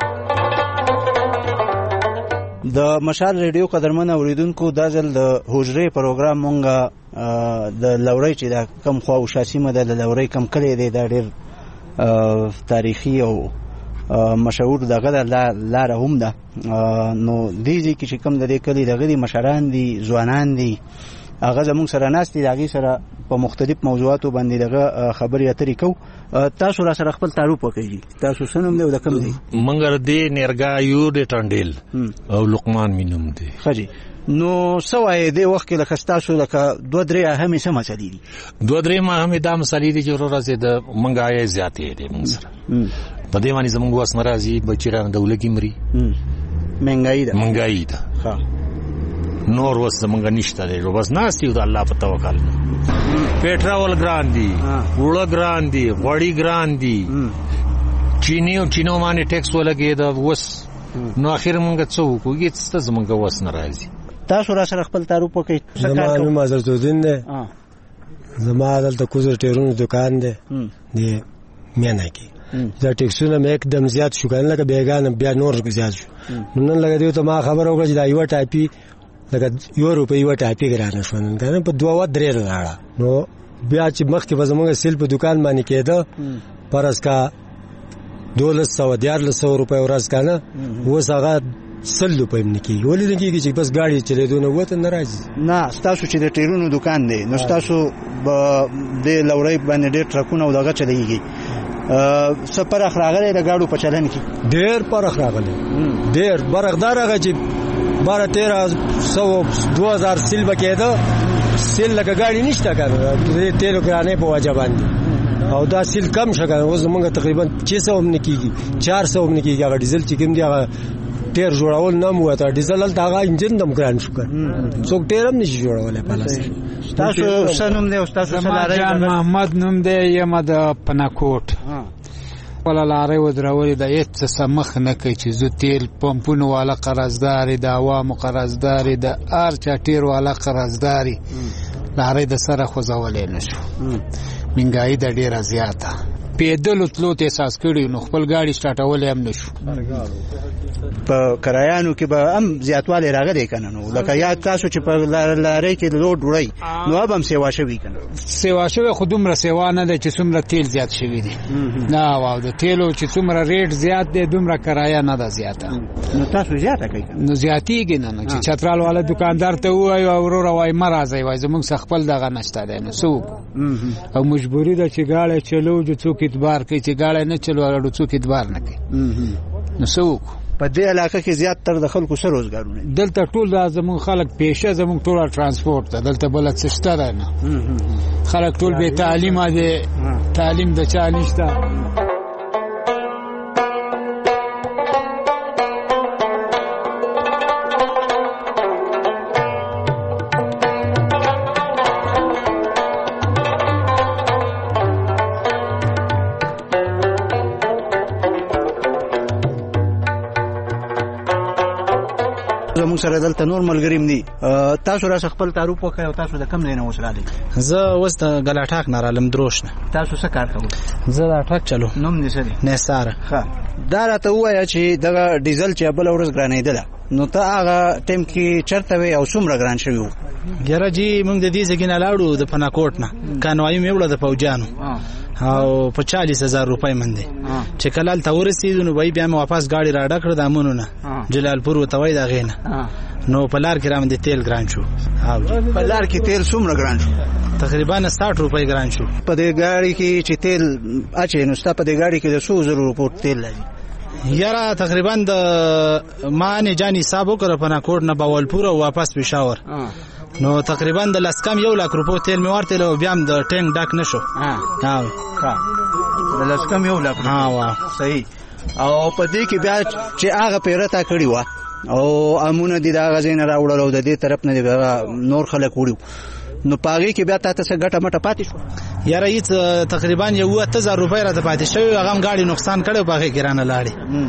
د مشال ریډیو قدرمن اوریدونکو دا ځل د حجره پروګرام مونږه د لوري چې د کم خو او شاسیمه د لوري کم کړي دی دا ډېر تاریخي او مشهور دغه لار هم ده. نو دیږي چې کوم د دې کلی دغه دي مشران دي ځوانان دي هغه زموږ سره ناست دي دغه سره په مختلف موضوعاتو باندې دغه خبرې اترې کو. تاسو را سره خپل تعارف وکړئ. تاسو سنوم دی او د کوم دی؟ منګر دی نرګا یو د ټانډیل او لقمان مينوم دی. خجی نو سوای دی وخت کې لکه تاسو لکه دوه درې اهمه سم مسلې دي. دوه درې اهمه د مسلې دي چې ورځ د منګای زیاتې دي موږ سره په دې باندې زموږ واس مرزي بچیران دولتي مري منګای ده منګای ده ها نور وس زمونږ نشته دی بس ناستیو د الله په توکل. پټرول ګران دي، وړه ګران دي، غوړی ګران دي، چینی او چینو باندې ټیکس ولګي دا وس نو اخر مونږ څه وکړو هیڅ څه زمونږ وس ناراضي. تاسو را سره خپل تعارف وکړئ. زما نوم حضرت الدین دی. زما دلته کوزر ټیرونو دکان دی دی میانه کې. دا ټیکسونه مې एकदम زیات شو کنه لکه بیگانه بیا نور زیات شو. نن لګا دیو ته ما خبر وکړه چې دا یو ټایپي لکه یو روپۍ یو ټایپي ګرانه شو نن کنه په دوه و درې راړه. نو بیا چې مخکې په زموږ سیل په دکان باندې کېده پرس کا دولس سو دیارلس سو روپۍ ورځ کنه اوس هغه سل روپۍ نه کېږي. ولې نه کېږي چې بس ګاډي چلېدونه وته نه راځي. نه ستاسو چې د ټیرونو دکان دی نو ستاسو د لورۍ باندې ډېر ټرکونه او دغه چلېږي سفر اخراغله د گاډو په چلن کې ډېر پر اخراغله ډېر برغدار هغه چې بارہ تیرہ سو دو هزار سیل بکېده سیل لکه گاډي نشته کنه تیلو ګرانې په وجه باندې او دا سیل کم شګه اوس موږ تقریبا چھ سو هم نکېږي چار سو هم نکېږي هغه ډیزل چې کوم دی هغه ټیر جوړول نه مو ته ډیزل هلته هغه انجن دم ګران شو څوک ټیر هم نشي جوړولای پلاس تاسو سنوم دی تاسو سره جان محمد نوم دی یم د پناکوټ ولا لارې ودرولې د هیڅ سمخ نه کوي چې زو تیل پمپونو والا قرضداري د عوامو قرضداري د ار چاټیر والا قرضداري لارې د سره خوځولې نشو منګای د ډیره زیاته پیدل تلو ته احساس کړی نو خپل گاډي سٹارټول هم نشو په کرایانو کې به هم زیاتوالی راغلی کنه نو لکه یاد تاسو چې په لارې کې لوډ وړي نو هم سیوا شوی کنه سیوا شوی خو دومره سیوا نه ده چې څومره تیل زیات شوی دی نه واو د تیلو چې څومره ریټ زیات دی دومره کرایه نه ده زیاته نو تاسو زیاته کوي نو زیاتیږي نه چې چترال والا دکاندار ته وایي او ورور وایي مرزه وایي زموږ خپل دغه نشته دی نو سو او مجبوری ده چې گاډي چلو جو څوک اعتبار کوي چې گاډي نه چلو اړو څوک اعتبار نه کوي نو سو په دې علاقه کې زیات تر د خلکو سره روزګارونه دلته ټول د زمون خلک پیشه زمون ټول ترانسپورت ته دلته بل څه شته نه خلک ټول به تعلیم دي تعلیم د چا نشته زموږ سره دلته نور ملګریم دي تاسو را خپل تعارف وکړئ او تاسو د کم ځای نه اوس راغلئ زه اوس د ګلاټاک نه رالم دروش نه تاسو څه کار کوئ زه د اټاک چلو نوم دې څه دی نثار ښه دا راته ووایه چې دغه ډیزل چې بله ورځ ګرانېدله نو ته هغه ټایم کې چېرته وې او څومره ګران شوي وو یاره جي موږ د دې ځای نه لاړو د پناکوټ نه کانوایي مې وړه د پوجانو او په چالیس هزار روپۍ باندې چې کله هلته ورسېدو نو بیا مې واپس گاډي راډه کړه د امونو نه جلالپور ورته وایي د هغې نه نو په لار کې را باندې تیل ګران شو په لار کې تیل څومره ګران شو تقریبا ساठ روپۍ ګران شو په دې گاډي کې چې تیل اچې نو ستا په دې گاډي کې د څو زرو روپو تیل لري یاره تقریبا د ما نه جان حساب وکړه پناکوټ نه باولپور او واپس پېښور نو تقریبا د لسکم یو لک روپو تیل مې ورته لو بیا هم د ټینګ ډک نشو ها ها د لسکم یو لک ها وا صحیح او په دې کې بیا چې هغه پیرتا کړی و او امونه دي دا غزین راوړل او د دې طرف نه نور خلک وړو نو پاغي کې بیا تاسو ګټه مټه پاتې شو یاره هیڅ تقریبا یو اته زره روپۍ را پاتې شوی هغه گاډي نقصان کړو پاغي ګرانه لاړې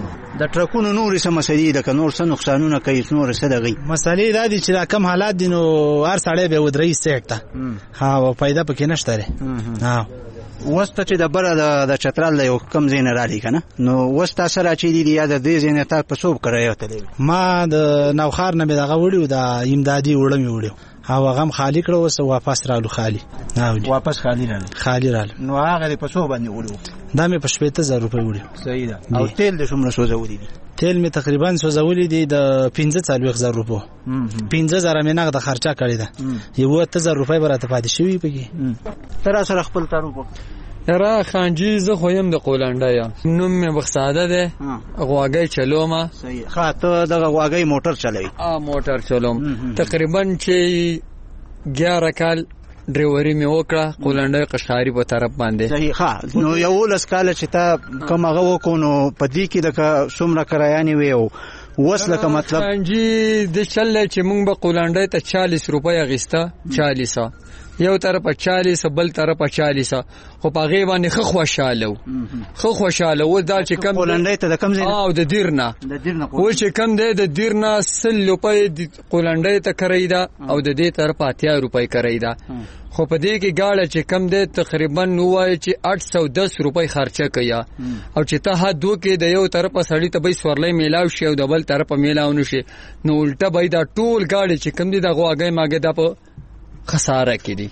د ټرکونو نور څه مسلې د نور څه نقصانونه کوي نور څه دغې مسلې دا دي چې دا کم حالات دي نو هر سړی به ودرې سیټ ته ها او پیدا پکې نشته ها وسته چې د بره د چترال یو کم زین را لې کنه نو وسته سره چې دی یا د دې زین ته په سوب کړی ته ما د نوخار نه به دغه وړو د امدادي وړم وړو او هغه خالی کړو وسه واپس رالو خالی واپس خالی رالو خالی رالو نو هغه په سوب باندې وړو دا مې په شپږ زره روپۍ وړو صحیح ده او تیل د څومره سوزولې دي تیل می تقریبا سوزولې دي د پنځه څلوېښت زره روپو پنځه زره مې نغد خرچه کړې ده یو اته زره روپۍ به راته پاتې شوي پکې تر سره خپل تعارف یاره خانجي زه خو یم د قولنډه یم نوم مې بخساده دی غواګۍ چلوم صحیح ښه ته دغه غواګۍ موټر چلوي ا موټر چلوم تقریبا چې ګیاره کال ډریوري مې وکړه قولنډه قشقاري په طرف باندې صحیح ښه نو یو لس کال چې تا کوم هغه وکړو نو په دې کې د څومره کرایانې وې او اوس لکه مطلب خانجي د چل چې مونږ به قولنډه ته چالیس روپۍ اخیسته چالیس یو طرف چالیس بل طرف چالیس خو په غیبه باندې خو خوشاله خو خوشاله و دا چې کم قولنډه ته د کم ځای او د دیرنا د دیرنا و چې کم دی د دیرنا سل روپۍ د قولنډه ته کړی دا او د دې طرف اتیا روپۍ کړی دا خو په دې کې گاړه چې کم دی تقریبا نوای چې آठ سو دس روپۍ خرچه کیا او چې ته حد وکې د یو طرف سړی ته به سورلې میلاو شي او د بل طرف میلاو نشي نو الټه به دا ټول گاړي چې کم دی د غواګي ماګه د په خساره کې دي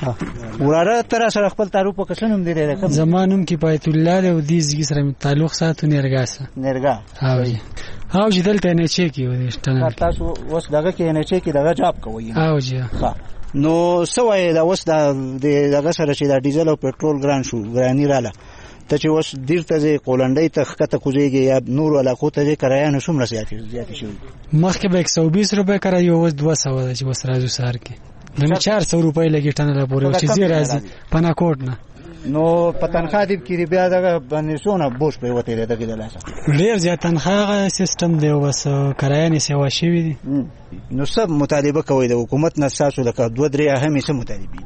وراره تر سره خپل تعارف وکړم دی رقم زمانم کې پایت الله له دې زګ سره تعلق ساتو نرګاسه نرګا ها وي ها چې دلته نه چي کې ودی شتنه تاسو اوس دغه کې نه چي کې دغه جاب کوي ها جی ها نو سوای دا اوس د دغه سره چې د ډیزل او پېټرول ګران شو ګرانی رااله ته چې اوس دیر ته ځې قولنډۍ ته ښکته کوزېږي یا نورو علاقو ته ځې کرایانو څومره زیاتې شوي؟ مخکې به یک سو بیس روپۍ کرایه اوس دوه سوه ده چې اوس راځو سهار کې نو چار سو روپۍ لګي ټنه را پورې چې ځې راځي پناکوټ نه نو په تنخوا دې کې بیا دغه باندې څونه بوج پرېوتی دی دغې د لاسه؟ ډېر زیات تنخوا هغه سیسټم دی بس کرایانې سیوا شوي دي. نو څه مطالبه کوئ د حکومت نه ستاسو لکه دوه درې اهمې څه مطالبې؟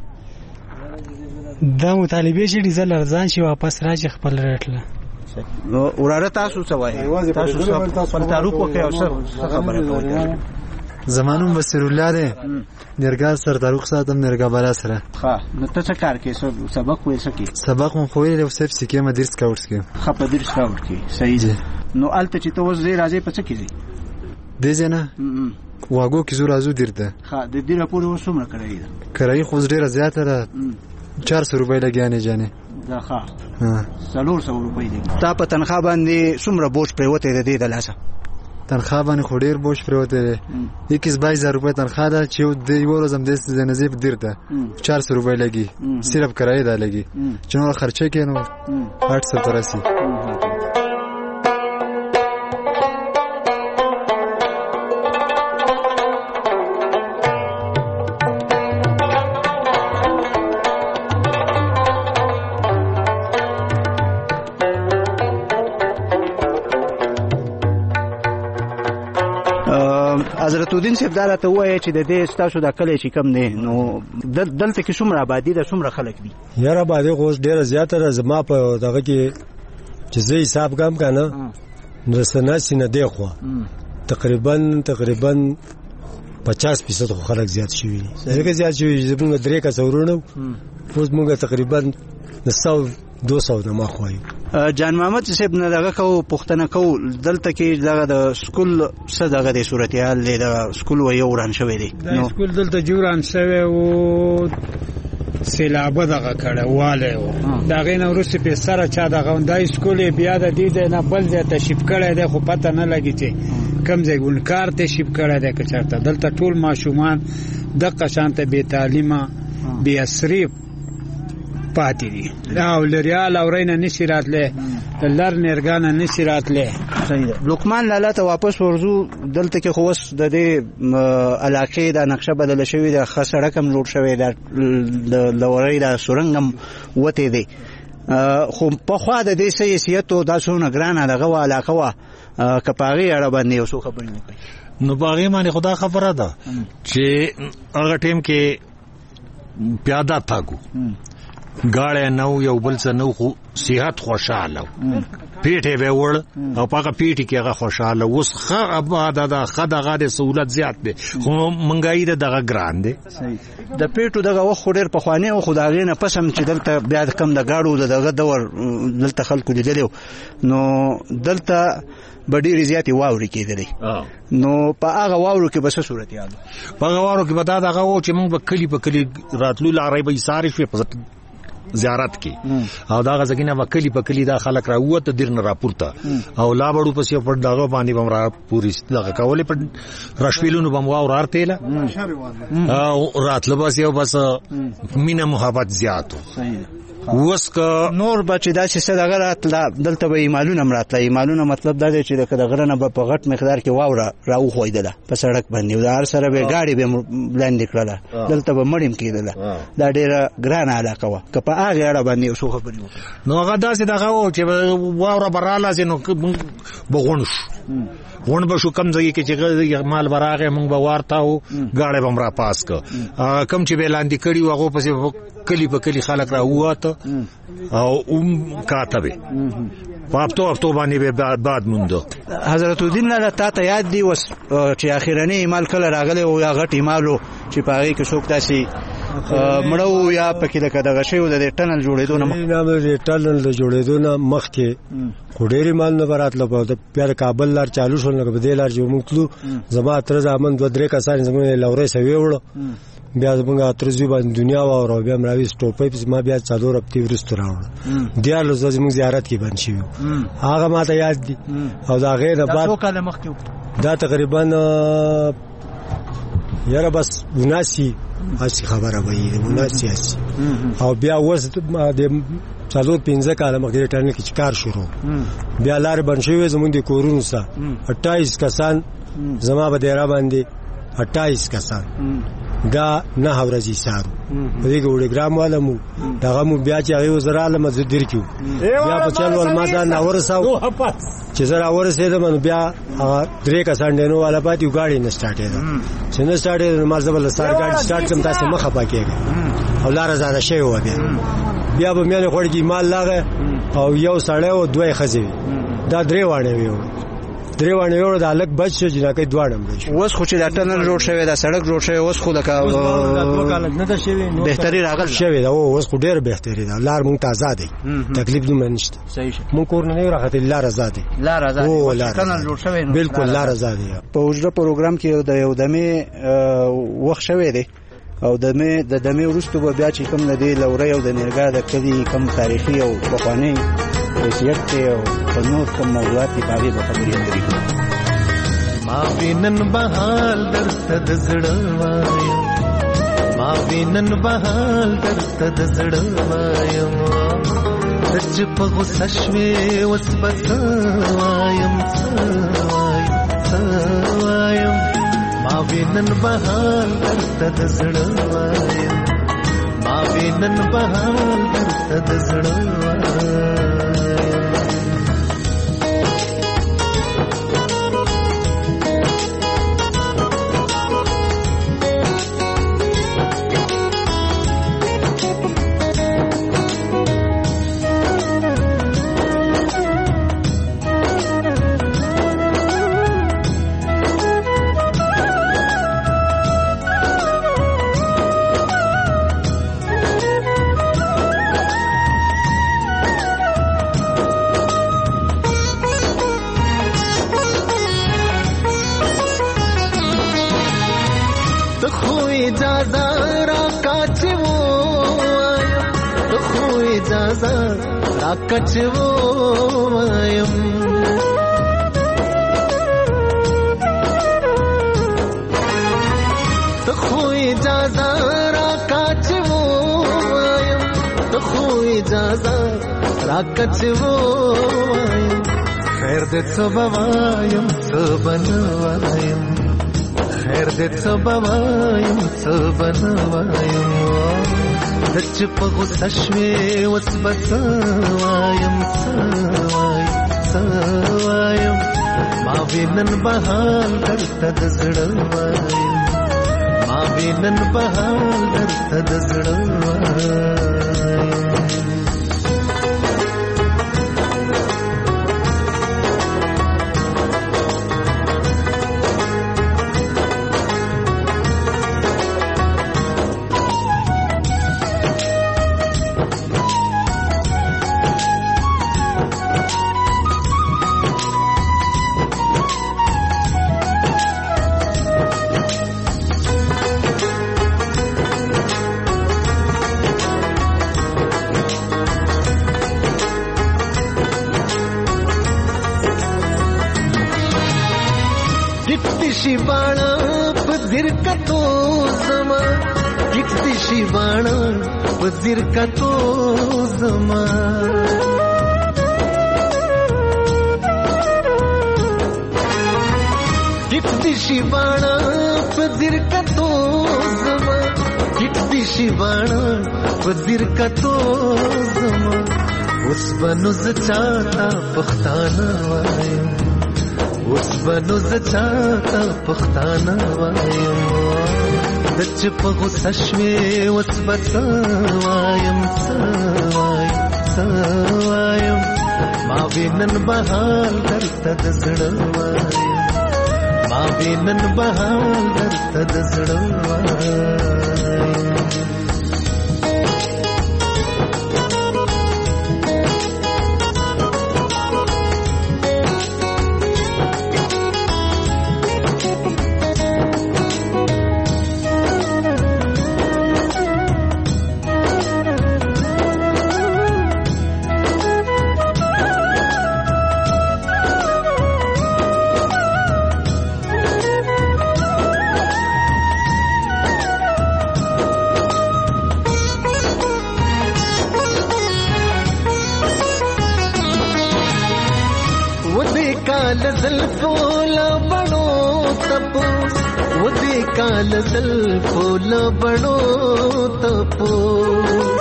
دا مطالبې چې ډیزل ارزان شي واپس راشي خپل ریټ له. نو وراره تاسو څه وایي؟ تاسو خپل تعارف وکړئ او څه خبره کوئ؟ زمانون بصیر الله دی نرګا سرداروق ساتم نرګا بالا سره. ښه نو ته څه کار کوې؟ سبق وایې څه کوې؟ سبق مو خو ویلی صرف سکې م درس کاوټس کې. ښه په درس کاوټ کې صحیح دی. نو هلته چې ته اوس ځې راځې په څه کې ځې؟ دې ځای نه واګو کې زو راځو دیر ته. ښه د دیره پورې اوس څومره کرایي ده؟ کرایي خو اوس ډېره زیاته ده چار سو روپۍ لګیانې جانې. دا ښه څلور سوه روپۍ دي. تا په تنخوا باندې څومره بوج پرېوتی د دې د لاسه؟ تنخوا باندې خو ډېر بوج پرېوتی دی. اکیس بایس زره روپۍ تنخوا ده چې د یوه ورځ همداسې ځای نه ځې په دیر ته چار سو روپۍ لګي صرف کرایه دا لګي چې نوره خرچه کړې نو آټ سو ته رسي. حضرت الدین صاحب دا راته ووایه چې د دې ستاسو دا کلی چې کم دی نو دلته کې څومره آبادي ده څومره خلک دي؟ یاره آبادي خو اوس ډېره زیاته ده. زما په دغه کې چې زه حساب کوم که نه نو سناسي نه دی خوا تقریبا تقریبا پچاس فیصد خو خلک زیات شوي دي. ځکه زیات شوي چې زمونږ درې کسه ورونه اوس مونږ تقریبا د سو دو سو د ما خوا یو. جان محمد صاحب نه دغه کوو پوښتنه کوو دلته کې دغه د سکول څه دغه دی صورتحال دی د سکول ویو وران شوی دی؟ د سکول دلته جو وران شوی و سیلابه دغه کړی والی و د هغې نه وروسته پې سره چا دغه دا سکول یې بیا د دې دی نه بل ځای تشریف کړی دی خو پته نه لګي چې کوم ځای ګونکار تشریف کړی دی که چېرته دلته ټول ماشومان دغه شانته بې تعلیمه بې عصري پاتې دي او لریال او رینه نشي راتلی د لر نیرګانه نشي راتلی. صحیح ده. لقمان لالا ته واپس ورځو دلته کې خو اوس د دې علاقې دا نقشه بدله شوې ده ښه سړک هم جوړ شوی ده د لورۍ دا سرنګ هم وتی دی خو پخوا د دې څه حیثیت و دا څومره ګرانه دغه وه علاقه وه که په هغې اړه باندې یو څو خبرې وکړئ؟ نو په هغې باندې خو دا خبره ده چې هغه ټیم کې پیاده تاګو ګاړی نه و یو بل څه نه و خو صحت خوشحاله و پیټې به یې وړ او په هغه پیټې کې هغه خوشحاله اوس ښه آباده ده ښه دغه د سهولت زیات دی خو مهنګایي د دغه ګران دی. د پیټو دغه وخت خو ډېر پخوانی و خو د هغې نه پس هم چې دلته بیا کم د ګاړو د دغه دور دلته خلکو لیدلی نو دلته به ډېرې زیاتې واورې کېدلې نو په هغه واورو کې به څه صورتحال و؟ په هغه واورو کې به دا دغه و چې موږ به کلي په کلي راتلو لارۍ به یې سارې شوې په زیارت کې او دا غزګ نه وکلی په کلی دا خلک راوته دیر نه راپورته او لا بړو پسې په دغه باندې بم را پوری دغه کولې په رشویلونو بم واور ارتهله او راتله بس یو بس مینه محبت زیاتو. اوس که نور به چې داسې څه دغه راتله دلته به ایمالونه هم راتله. ایمالونه مطلب دا دی چې د غره نه به په غټ مقدار کې واوره راوښویدله په سړک باندې او د هر سره به ګاډي به لاندې کړله دلته به مړ هم کېدله دا ډېره ګرانه علاقه وه که په هغې اړه باندې یو څو خبرې وکړو؟ نو هغه داسې دغه و چې واوره به رالاسې نو به غونډ شو غونډ به شو کم ځای کې چې مال به راغی موږ به وارته و ګاډی به هم را پاس که کم چې به یې لاندې کړي وو هغو پسې کلی په کلی خلک را ووته او اوم کاته به په هفتو هفتو باندې به باد مونده. حضرت الدین لالا تا ته یاد دی اوس چې اخرنی ایمال کله راغلی و یا غټ ایمال و چې په هغې کې څوک داسې مړه یا پکې لکه دغه شی و د دې ټنل جوړېدو نه مخکې ټنل د جوړېدو نه مخکې خو ډېر ایمال نه به راتله بیا د کابل لار چالو شول نو په دې لار چې موږ تلو زما تره زامن دوه درې کسان زموږ لورۍ سوې وړه بیا زموږ اترزوی باندې دنیا واوره بیا م راویست ټوپۍ پسې ما بیا څلور هفتې وروسته راوړه دیارلس ورځې موږ زیارت کې بند شوي هغه ما ته یاد دي او د هغې نه بعد دا تقریبا یاره بس اناسی اسی خبره به وي اناسی اسی او بیا اوس د څلور پنځه کاله مخکې ټرنل کې کار شروع بیا لار بند شوې زمونږ د کورونو سره اټایس کسان زما به دیره باندې اټایس کسان دا نه ورځي سارو دغه وړګرام والمو دغه مو بیا چې هغه وزراله مزدور کیو بیا په چل ول ما دا نور ساو چې زرا ورسېده من بیا درې کسان دینو والا پاتې غاډي نه سٹارټ ده چې نه سٹارټ ده ما زبل سار غاډي سٹارټ کوم تاسو مخه پاکېږي او لار زاده شی و بیا بیا به مې خورګي مال لاغه او یو سړی او دوه خزي دا درې وانه ویو درې وانه یو د الګ بچ شو جنکه دواړم بچ اوس خو چې دا ټنل جوړ شوی دا سړک جوړ شوی اوس خو لکه نه ده شوی بهتري راغل شوی دا اوس خو ډیر بهتري دا لار مونږ ته آزاد دي تکلیف نه نشته صحیح مونږ کور نه راغته لار آزاد دي لار آزاد دي ټنل جوړ شوی بالکل لار آزاد دي په وجره پروګرام کې د یو دمه وخت شوی دی او د مې د دمه ورستو به بیا چې کوم ندی لوري او د نرګا د کدي کم تاریخي او پخوانی حیثیت او په نور کوم موضوعات په اړه به خبرې اترې ما وینن بهال درته د زړه وایم ما وینن بهال درته د زړه وایم چې په غوسه شوې اوس به څه وایم څه وایم ما وینن بهال درته د زړه وایم ما وینن بهال درته د زړه وایم کچو وایم ته خو اجازه را کچو وایم ته خو اجازه را کچو وایم خیر دې څه وایم څه بنوایم خیر دې څه وایم څه بنوایم دچ په غوسه شوې اوس به څه وایم څه وایم څه وایم ما وینن بهال درته د زړه وایم ما وینن بهال درته د زړه وایم وزیر کا تو زمان کت دیشی بانا وزیر کا تو زمان کت دیشی بانا وزیر کا تو زمان اس بنوز چاہتا پختانا وایم اس بنوز چاہتا پختانا وایم دچ په غوسه شوې اوس به څه وایم څه وایم څه وایم ما وینن بهال درته د زړه وایم ما وینن بهال درته د زړه وایم काल ज़ुल्फ़ो लबड़ो तपोस उदी काल ज़ुल्फ़ो लबड़ो तपोस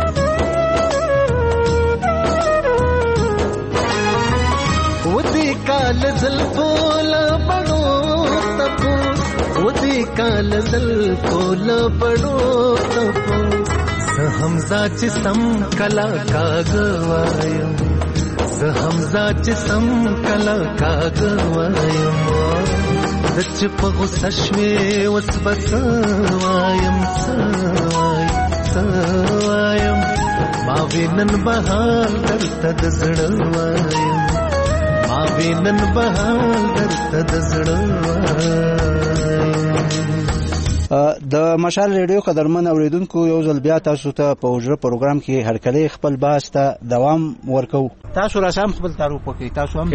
उदी काल ज़ुल्फ़ो लबड़ो तपोस उदी काल ज़ुल्फ़ो लबड़ो तपोस हमजा जिसम कला का गवायम हमजा जिसम कला का गवायम दच पगु सश्वे वसबत वायम सवायम माविनन बहाल दर तद जड़वायम माविनन बहाल दर तद जड़वायम د مشال ریډیو قدرمن اوریدونکو یو ځل بیا تاسو ته په وجره پروګرام کې هرکلی خپل باس ته دوام ورکو تاسو را سم خپل تعارف وکړئ تاسو هم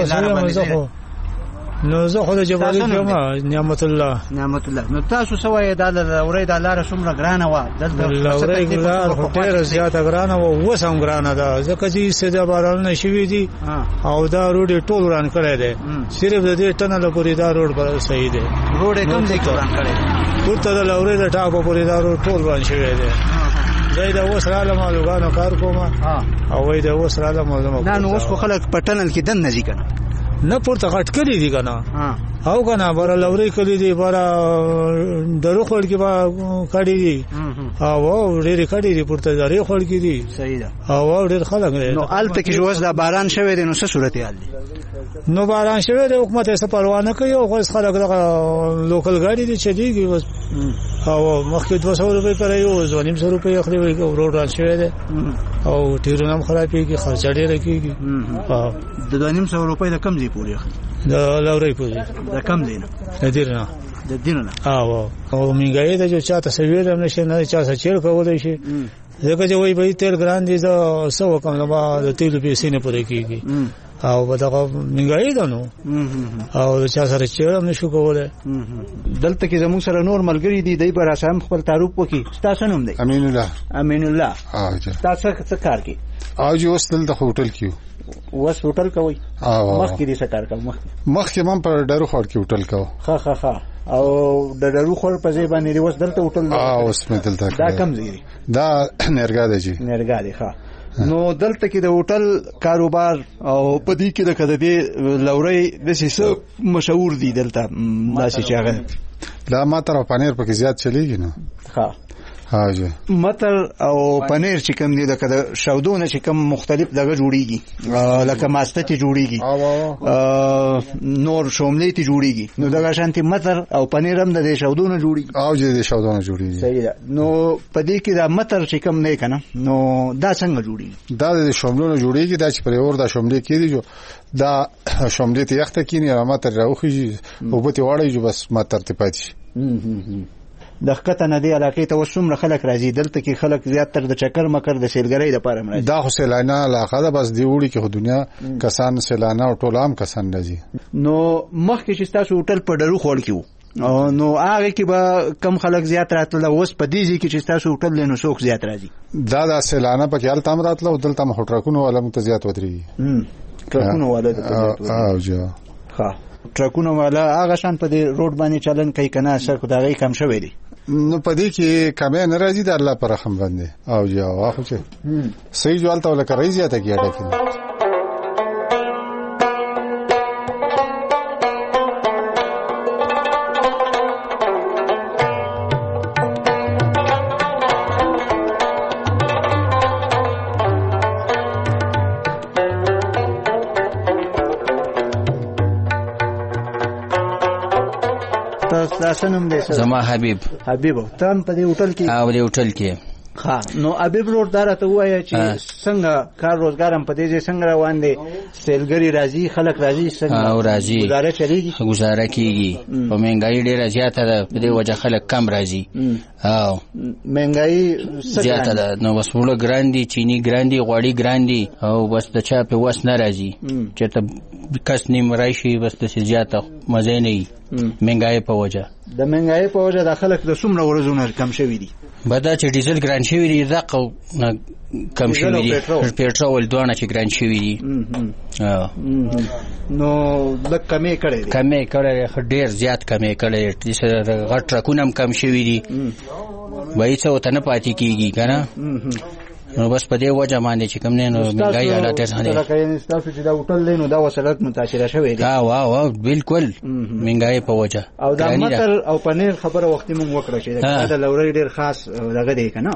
نو زه خو د جبالي جمعه نعمت الله نعمت الله نو تاسو سوای د لوري د لار څومره ګرانه و دلته لوري لار ډیره زیاته ګرانه و وسم ګرانه ده ځکه چې سده باران نشوي دي او دا روډ ټول وران کړی دی صرف د دې ټنل پورې دا روډ بل صحیح دی روډ کوم ځای کې وران کړی ورته د لوري د ټاکو پورې دا روډ ټول وران شوی دی زه دا اوس را لمه لوګانو کار کوم او وای دا اوس را لمه نه نو اوس خو خلک په ټنل کې دن نځي کنه نه پورته غټ کړی دي کنه او کنه بار لوري کړی دي بار درو خړ کې با کړی دي او ډېر کړی دي پورته درې خړ کې دي صحیح ده او ډېر خلک نو الته کې جوز دا باران شوی دی نو څه صورت حال دي نو باران شوی دی حکومت یې پروا نه کوي او خاص خلک دغه لوکل ګاډي دي چې دیږي بس او مخکې دوه سوه روپۍ پر یو زو نیم سوه روپۍ اخلي وي روډ ران شوی دی او ټیرونه هم خرابېږي خرچه ډېره کېږي د دوه نیم سوه روپۍ د کم ځای پورې اخلي د لورۍ پورې د کم ځای نه د دیر نه د دیر نه او او مهنګایي ده چې چاته سویر هم نشي نه چا څه چیر کولی شي ځکه چې وایي به تیل ګران دي زه څه وکړم نو به د تیلو پیسې نه پوره کېږي او به دغه مهنګایي ده نو او چا سره چیر هم نشو کولی دلته کې زموږ سره نور ملګري دي دی به راسه هم خپل تعارف وکړي ستاسو نوم دی امین الله امین الله تاسو څه کار کوي او چې اوس دلته هوټل کې اوس هوټل کوي مخکې دې څه کار کوي مخکې من په ډارو خور کې هوټل کوي ښه ښه ښه او د ډارو خور په ځای باندې اوس دلته هوټل اوس مې دلته دا کم ځای دا نرګا دی چې نرګا دی ښه نو دلته کې د هوټل کاروبار او پدې کې د کده دی لوري د څه مشهور دي دلته داسې چې هغه لا ماتر او پنیر پکې زیات چلیږي نو ها ها جی ماتر او پنیر چې کوم دي د کده شودونه چې کوم مختلف دغه جوړیږي لکه ماسته ته جوړیږي نور شوملې ته جوړیږي نو دغه شانتي ماتر او پنیر هم د شودونه جوړیږي او جی د شودونه جوړیږي صحیح ده نو پدې کې د ماتر چې کوم نه کنه نو دا څنګه جوړیږي دا د شوملونو جوړیږي دا چې پر اور د شوملې کېږي جو دا شوملې ته یخته کینی او ماتر راوخیږي او بته واړی جو بس ماتر ته پاتې د خطه نه دی علاقې ته وسومره خلک راځي دلته کې خلک زیات تر د چکر مکر د سیلګرۍ لپاره راځي دا خو سیلانه علاقه ده بس دی وړي کې خو دنیا کسان سیلانه او ټول عام کسان راځي نو مخکې چې تاسو هوټل په ډرو خور کې نو هغه کې به کم خلک زیات راتل اوس په دې ځای کې چې تاسو هوټل لنو څوک زیات راځي دا د سیلانه په خیال تام راتل او دلته هوټرکونو ولا متزیات ودري ټرکونو ولا د او جا ها ټرکونو والا هغه شان په دې روډ باندې چلن کوي کنه سر کو دغه کم شوی دی نو پدې کې کمه نه راځي د الله پر رحم باندې او جا واخو چې صحیح جوالته ولا کوي زیاته کیږي زما حبیب حبیب تم په دې هوټل کې او دې هوټل کې ها نو حبیب روډ دار ته وایي چې څنګه کار روزګار هم په دې څنګه روان دي سیلګری راځي خلک راځي څنګه او راځي گزاره چلیږي گزاره کیږي او مهنګای ډیره زیاته ده په دې وجه خلک کم راځي او مهنګای زیاته ده نو بس وړه ګراندي چینی ګراندي غوړی ګراندي او بس د چا په وس نه راځي چې ته کس نیم راشي بس د زیاته مزه نه مهنګای په وجه د مهنګای په وجه د خلک د څومره ورځونه کم شوي دي بدا چې ډیزل ګران شوی دی دغه کم شوی دی پېټرول دوه چې ګران شوی دی نو د کمې کړي کمې کړي ډېر زیات کمې کړي چې غټ ټرکونه هم کم شوی دي وایي څه وته نه پاتې کیږي کنه نو بس په دې وجه باندې چې کوم نه نو مګای حالات څنګه دي لکه تاسو چې دا هوټل لینو دا وسلات متاثر شوی دی ها واه واه بالکل مګای په وجه او دا متر او پنیر خبره وخت مونږ وکړه چې دا لوري ډیر خاص دغه دی کنه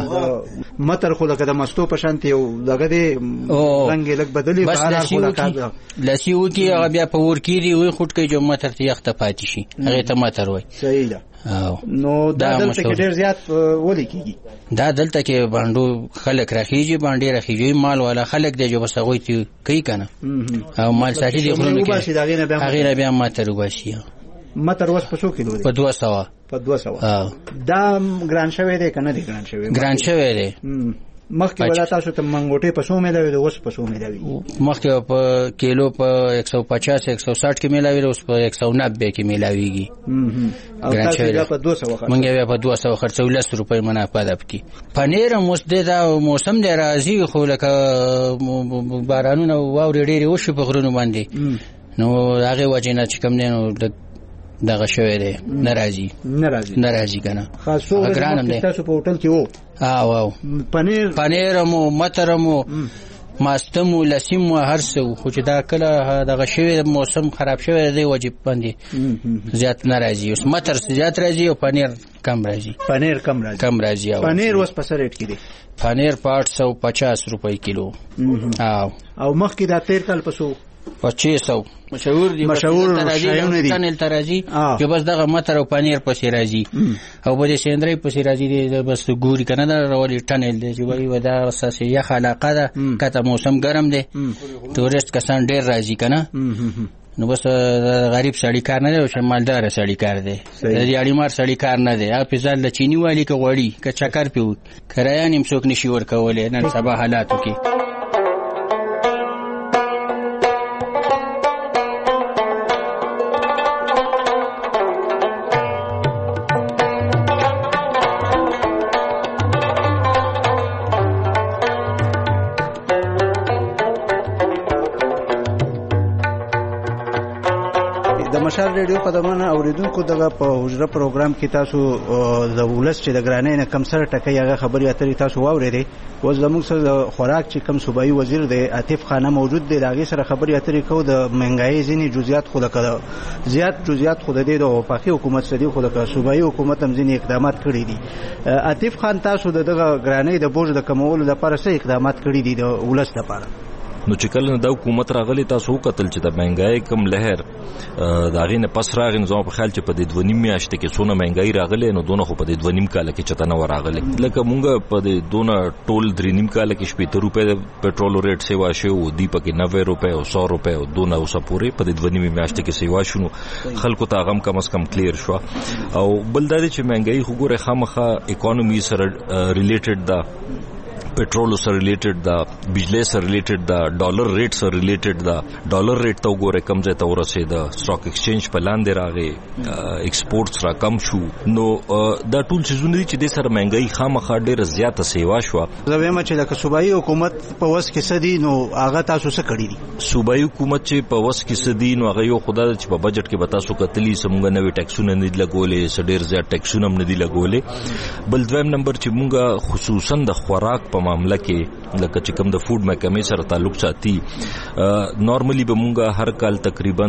متر خو لکه د مستو په شانتي یو دغه دی رنگ لک بدلی بهر خو لکه لسی وکی هغه بیا په ور کیږي وي خټ کې جو متر ته یخته پاتې شي هغه ته متر وای صحیح ده نو دا دلته کې ډیر زیات ولي کیږي دا دلته کې باندې خلک راخیږي باندې راخیږي مال والا خلک دی جو بس هغه تی کوي کنه او مال ساتي دی خلونو کې هغه بیا ماتر وباسي متر وس په څو کیلو دی په دوه سوه په دوه سوه دا ګران شوی دی کنه دی ګران شوی ګران شوی دی مخکې ولا تاسو ته منګوټي په څو ملاوي د اوس په څو ملاوي مخکې په کیلو په ایک سو پچاس ایک سو ساٹھ کې ملاوي اوس په ایک سو نبے کې ملاويږي او تاسو بیا په دوه سوه مونږ بیا په دوه سوه خرڅو لس روپۍ منافع ده پکې پنیر مسدد او موسم دی راځي خو لکه بارانونه واوري ډېری وشي په غرونو باندې نو هغه وجه نه چې کوم نه نو دغه شوی دی ناراضي ناراضي ناراضي کنه خاصو تاسو په هوټل کې وو ها واو پنیر پنیر مو مترمو ماستمو لسیم هر څه خو چې دا کله دغه شوی موسم خراب شوی دی واجب باندې زیات ناراضي اوس متر زیات راځي او پنیر کم راځي پنیر کم راځي کم راځي پنیر اوس په سر ریټ کې دی پنیر په آठ سو پچاس روپۍ کیلو او او مخکې دا تیر کال پسو پچیس سو مشهور دي مشهور شایونه دي تنل ترازی چې بس دغه متر او پنیر پسې راځي او بده سندري پسې راځي دي بس ګوري کنه دا راولي تنل دي چې وای ودا اساسي یخ علاقه ده کته موسم ګرم دي تورست کسان ډیر راځي کنه نو بس غریب سړی کار نه دی او شمالدار سړی کار دی د یاړي مار سړی کار نه دی اپ ځل چینی والی کې غوړی ک چکر پیو کرایان هم څوک نشي ور کولای نن سبا حالاتو کې مشال ریډیو قدمونه اوریدونکو دغه په حجره پروګرام کې تاسو د ولس چې د ګرانۍ نه کم سره ټکي هغه خبري اترې تاسو واورېدې اوس زموږ سره د خوراک چې کم صوبایي وزیر دی عاطف خانه موجود دی هغه سره خبري اترې کو د مهنګای ځینی جزئیات خو د زیات جزئیات خو د دې د وفاقي حکومت سره خو د صوبایي حکومت هم ځینی اقدامات کړی دي عاطف خان تاسو دغه ګرانۍ د بوج د کمولو لپاره څه اقدامات کړی دي د ولس لپاره نو چې کله د حکومت راغلی تاسو قتل چې د مهنګای کم لهر دا غینه پس راغی نظام په خیال چې په دې دونیم میاشت کې سونه مهنګای راغلی نو دونه خو په دې دونیم کال کې چته نه راغلی لکه مونږ په دې دونه ټول درینیم کال کې شپږ روپے پټرول ریټ سیوا شو دی پکې نوے روپے او سو روپے او دونه اوسه پورې په دې دونیم میاشت کې سیوا شونو خلکو ته غم کم از کم کلیر شو او بل دا چې مهنګای خو ګوره خامخه اکانومي سره ریلیټډ دا पेट्रोल सर रिलेटेड दा बिजली सर रिलेटेड दा डॉलर रेट सर रिलेटेड दा डॉलर रेट तो गोरे कम जाता और से दा स्टॉक एक्सचेंज पे लांदे रागे एक्सपोर्ट्स रा कम शू नो दा टूल चीजونه دي چې د سره مهنګي خامخا ډیره زیاته سیوا شو زویم چې د صوبایي حکومت په وس کې سدي نو هغه تاسو څه کړی دي صوبایي حکومت چې په وس کې سدي نو هغه یو خدای چې په بجټ کې بتا سو کتلی سمګه نوې ټیکسونه نه لګولې سډیر زیات ټیکسونه هم نه دي لګولې بل دویم نمبر چې مونږه خصوصا د خوراک په معاملہ کې لکه چې کوم د فود محکمې سره تعلق ساتي نارملی به مونږه هر کال تقریبا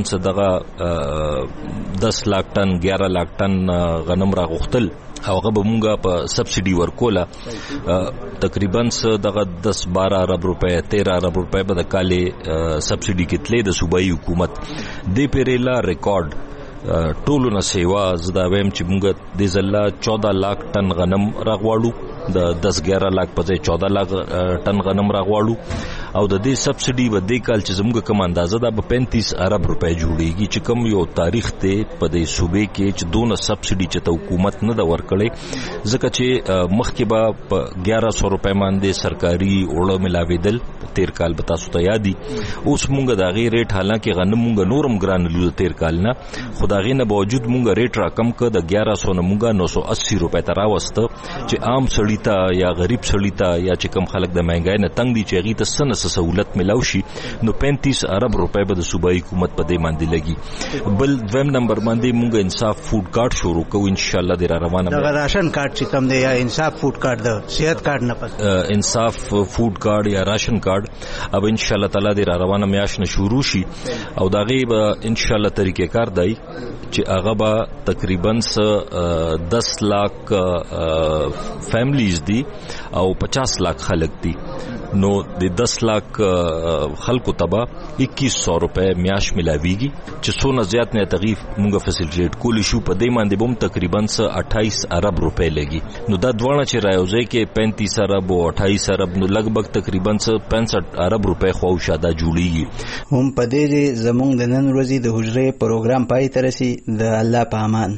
صدغه دس لاک ټن گیارہ لاک ټن غنم راغختل هغه به مونږه په سبسيډي ورکوله تقریبا دغه دس بارہ ارب روپے تیرہ ارب روپے به د کالې سبسيډي کې تلې د صوبایي حکومت د پیریلا ریکارډ ټولو نه سیوا زدا ویم چې مونږ د زلا چودہ لاک ټن غنم راغواړو د دس ګیاره لاک په ځای چودہ لاک ټن غنم راغواړو او د دې سبسډي به د کال چې زموږ کوم اندازه ده به پینتیس ارب روپۍ جوړیږي چې کوم یو تاریخ ته په دې صوبې کې چې دونه سبسډي چې ته حکومت نه دا ورکړي ځکه چې مخکې به په ګیاره سو روپۍ باندې سرکاري اوړه ملاویدل تیر کال به تاسو ته یادي اوس مونږ د هغې ریټ حالانکې غنم مونږ نورم ګران لیدو تیر کال نه خو د هغې نه باوجود مونږ ریټ راکم که د ګیاره سو نه مونږ نو سو اسی روپۍ ته راوسته چې عام سړي ته یا غریب سړي ته یا چې کوم خلک د مهنګۍ نه تنګ دي چې هغې ته څه نه څه سهولت ملاو شي نو پینتیس ارب روپۍ به د صوبایي حکومت په دې باندې لګي. بل دویم نمبر باندې مونږ انصاف فوډ کارت شروع کوو انشاءالله د را روانه دغه راشن کارت چې کوم دی یا انصاف فوډ کارت د صحت کارت نه پس انصاف فوډ کارت یا راشن کارت اب ان شاء الله تعالی د را روانه میاشت نه شروع شي او دا غي به ان شاء الله طریقې کار دی چې هغه به تقریبا دس لاک فیملیز دي او پچاس لاک خلک دي نو د دس لاک خلکو تبا اکیس سو روپے میاش ملاویږي چې څونه زیات نه تغیف مونږه فیسیلیټیټ کولی شو په دې باندې بم تقریبا اٹھائیس ارب روپے لګي نو دا دوه چې راوځي کې پینتیس ارب او اٹھائیس ارب نو لګبګ تقریبا پینسٹھ ارب روپے خو شاده جوړیږي هم په دې زمونږ د نن ورځې د حجرې پروګرام پای ته رسي د الله په امان.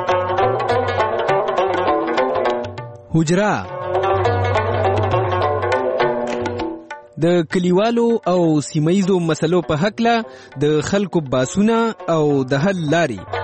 حجره د کلیوالو او سیمایزو مسلو په حق له د خلکو باسونه او د حل لاري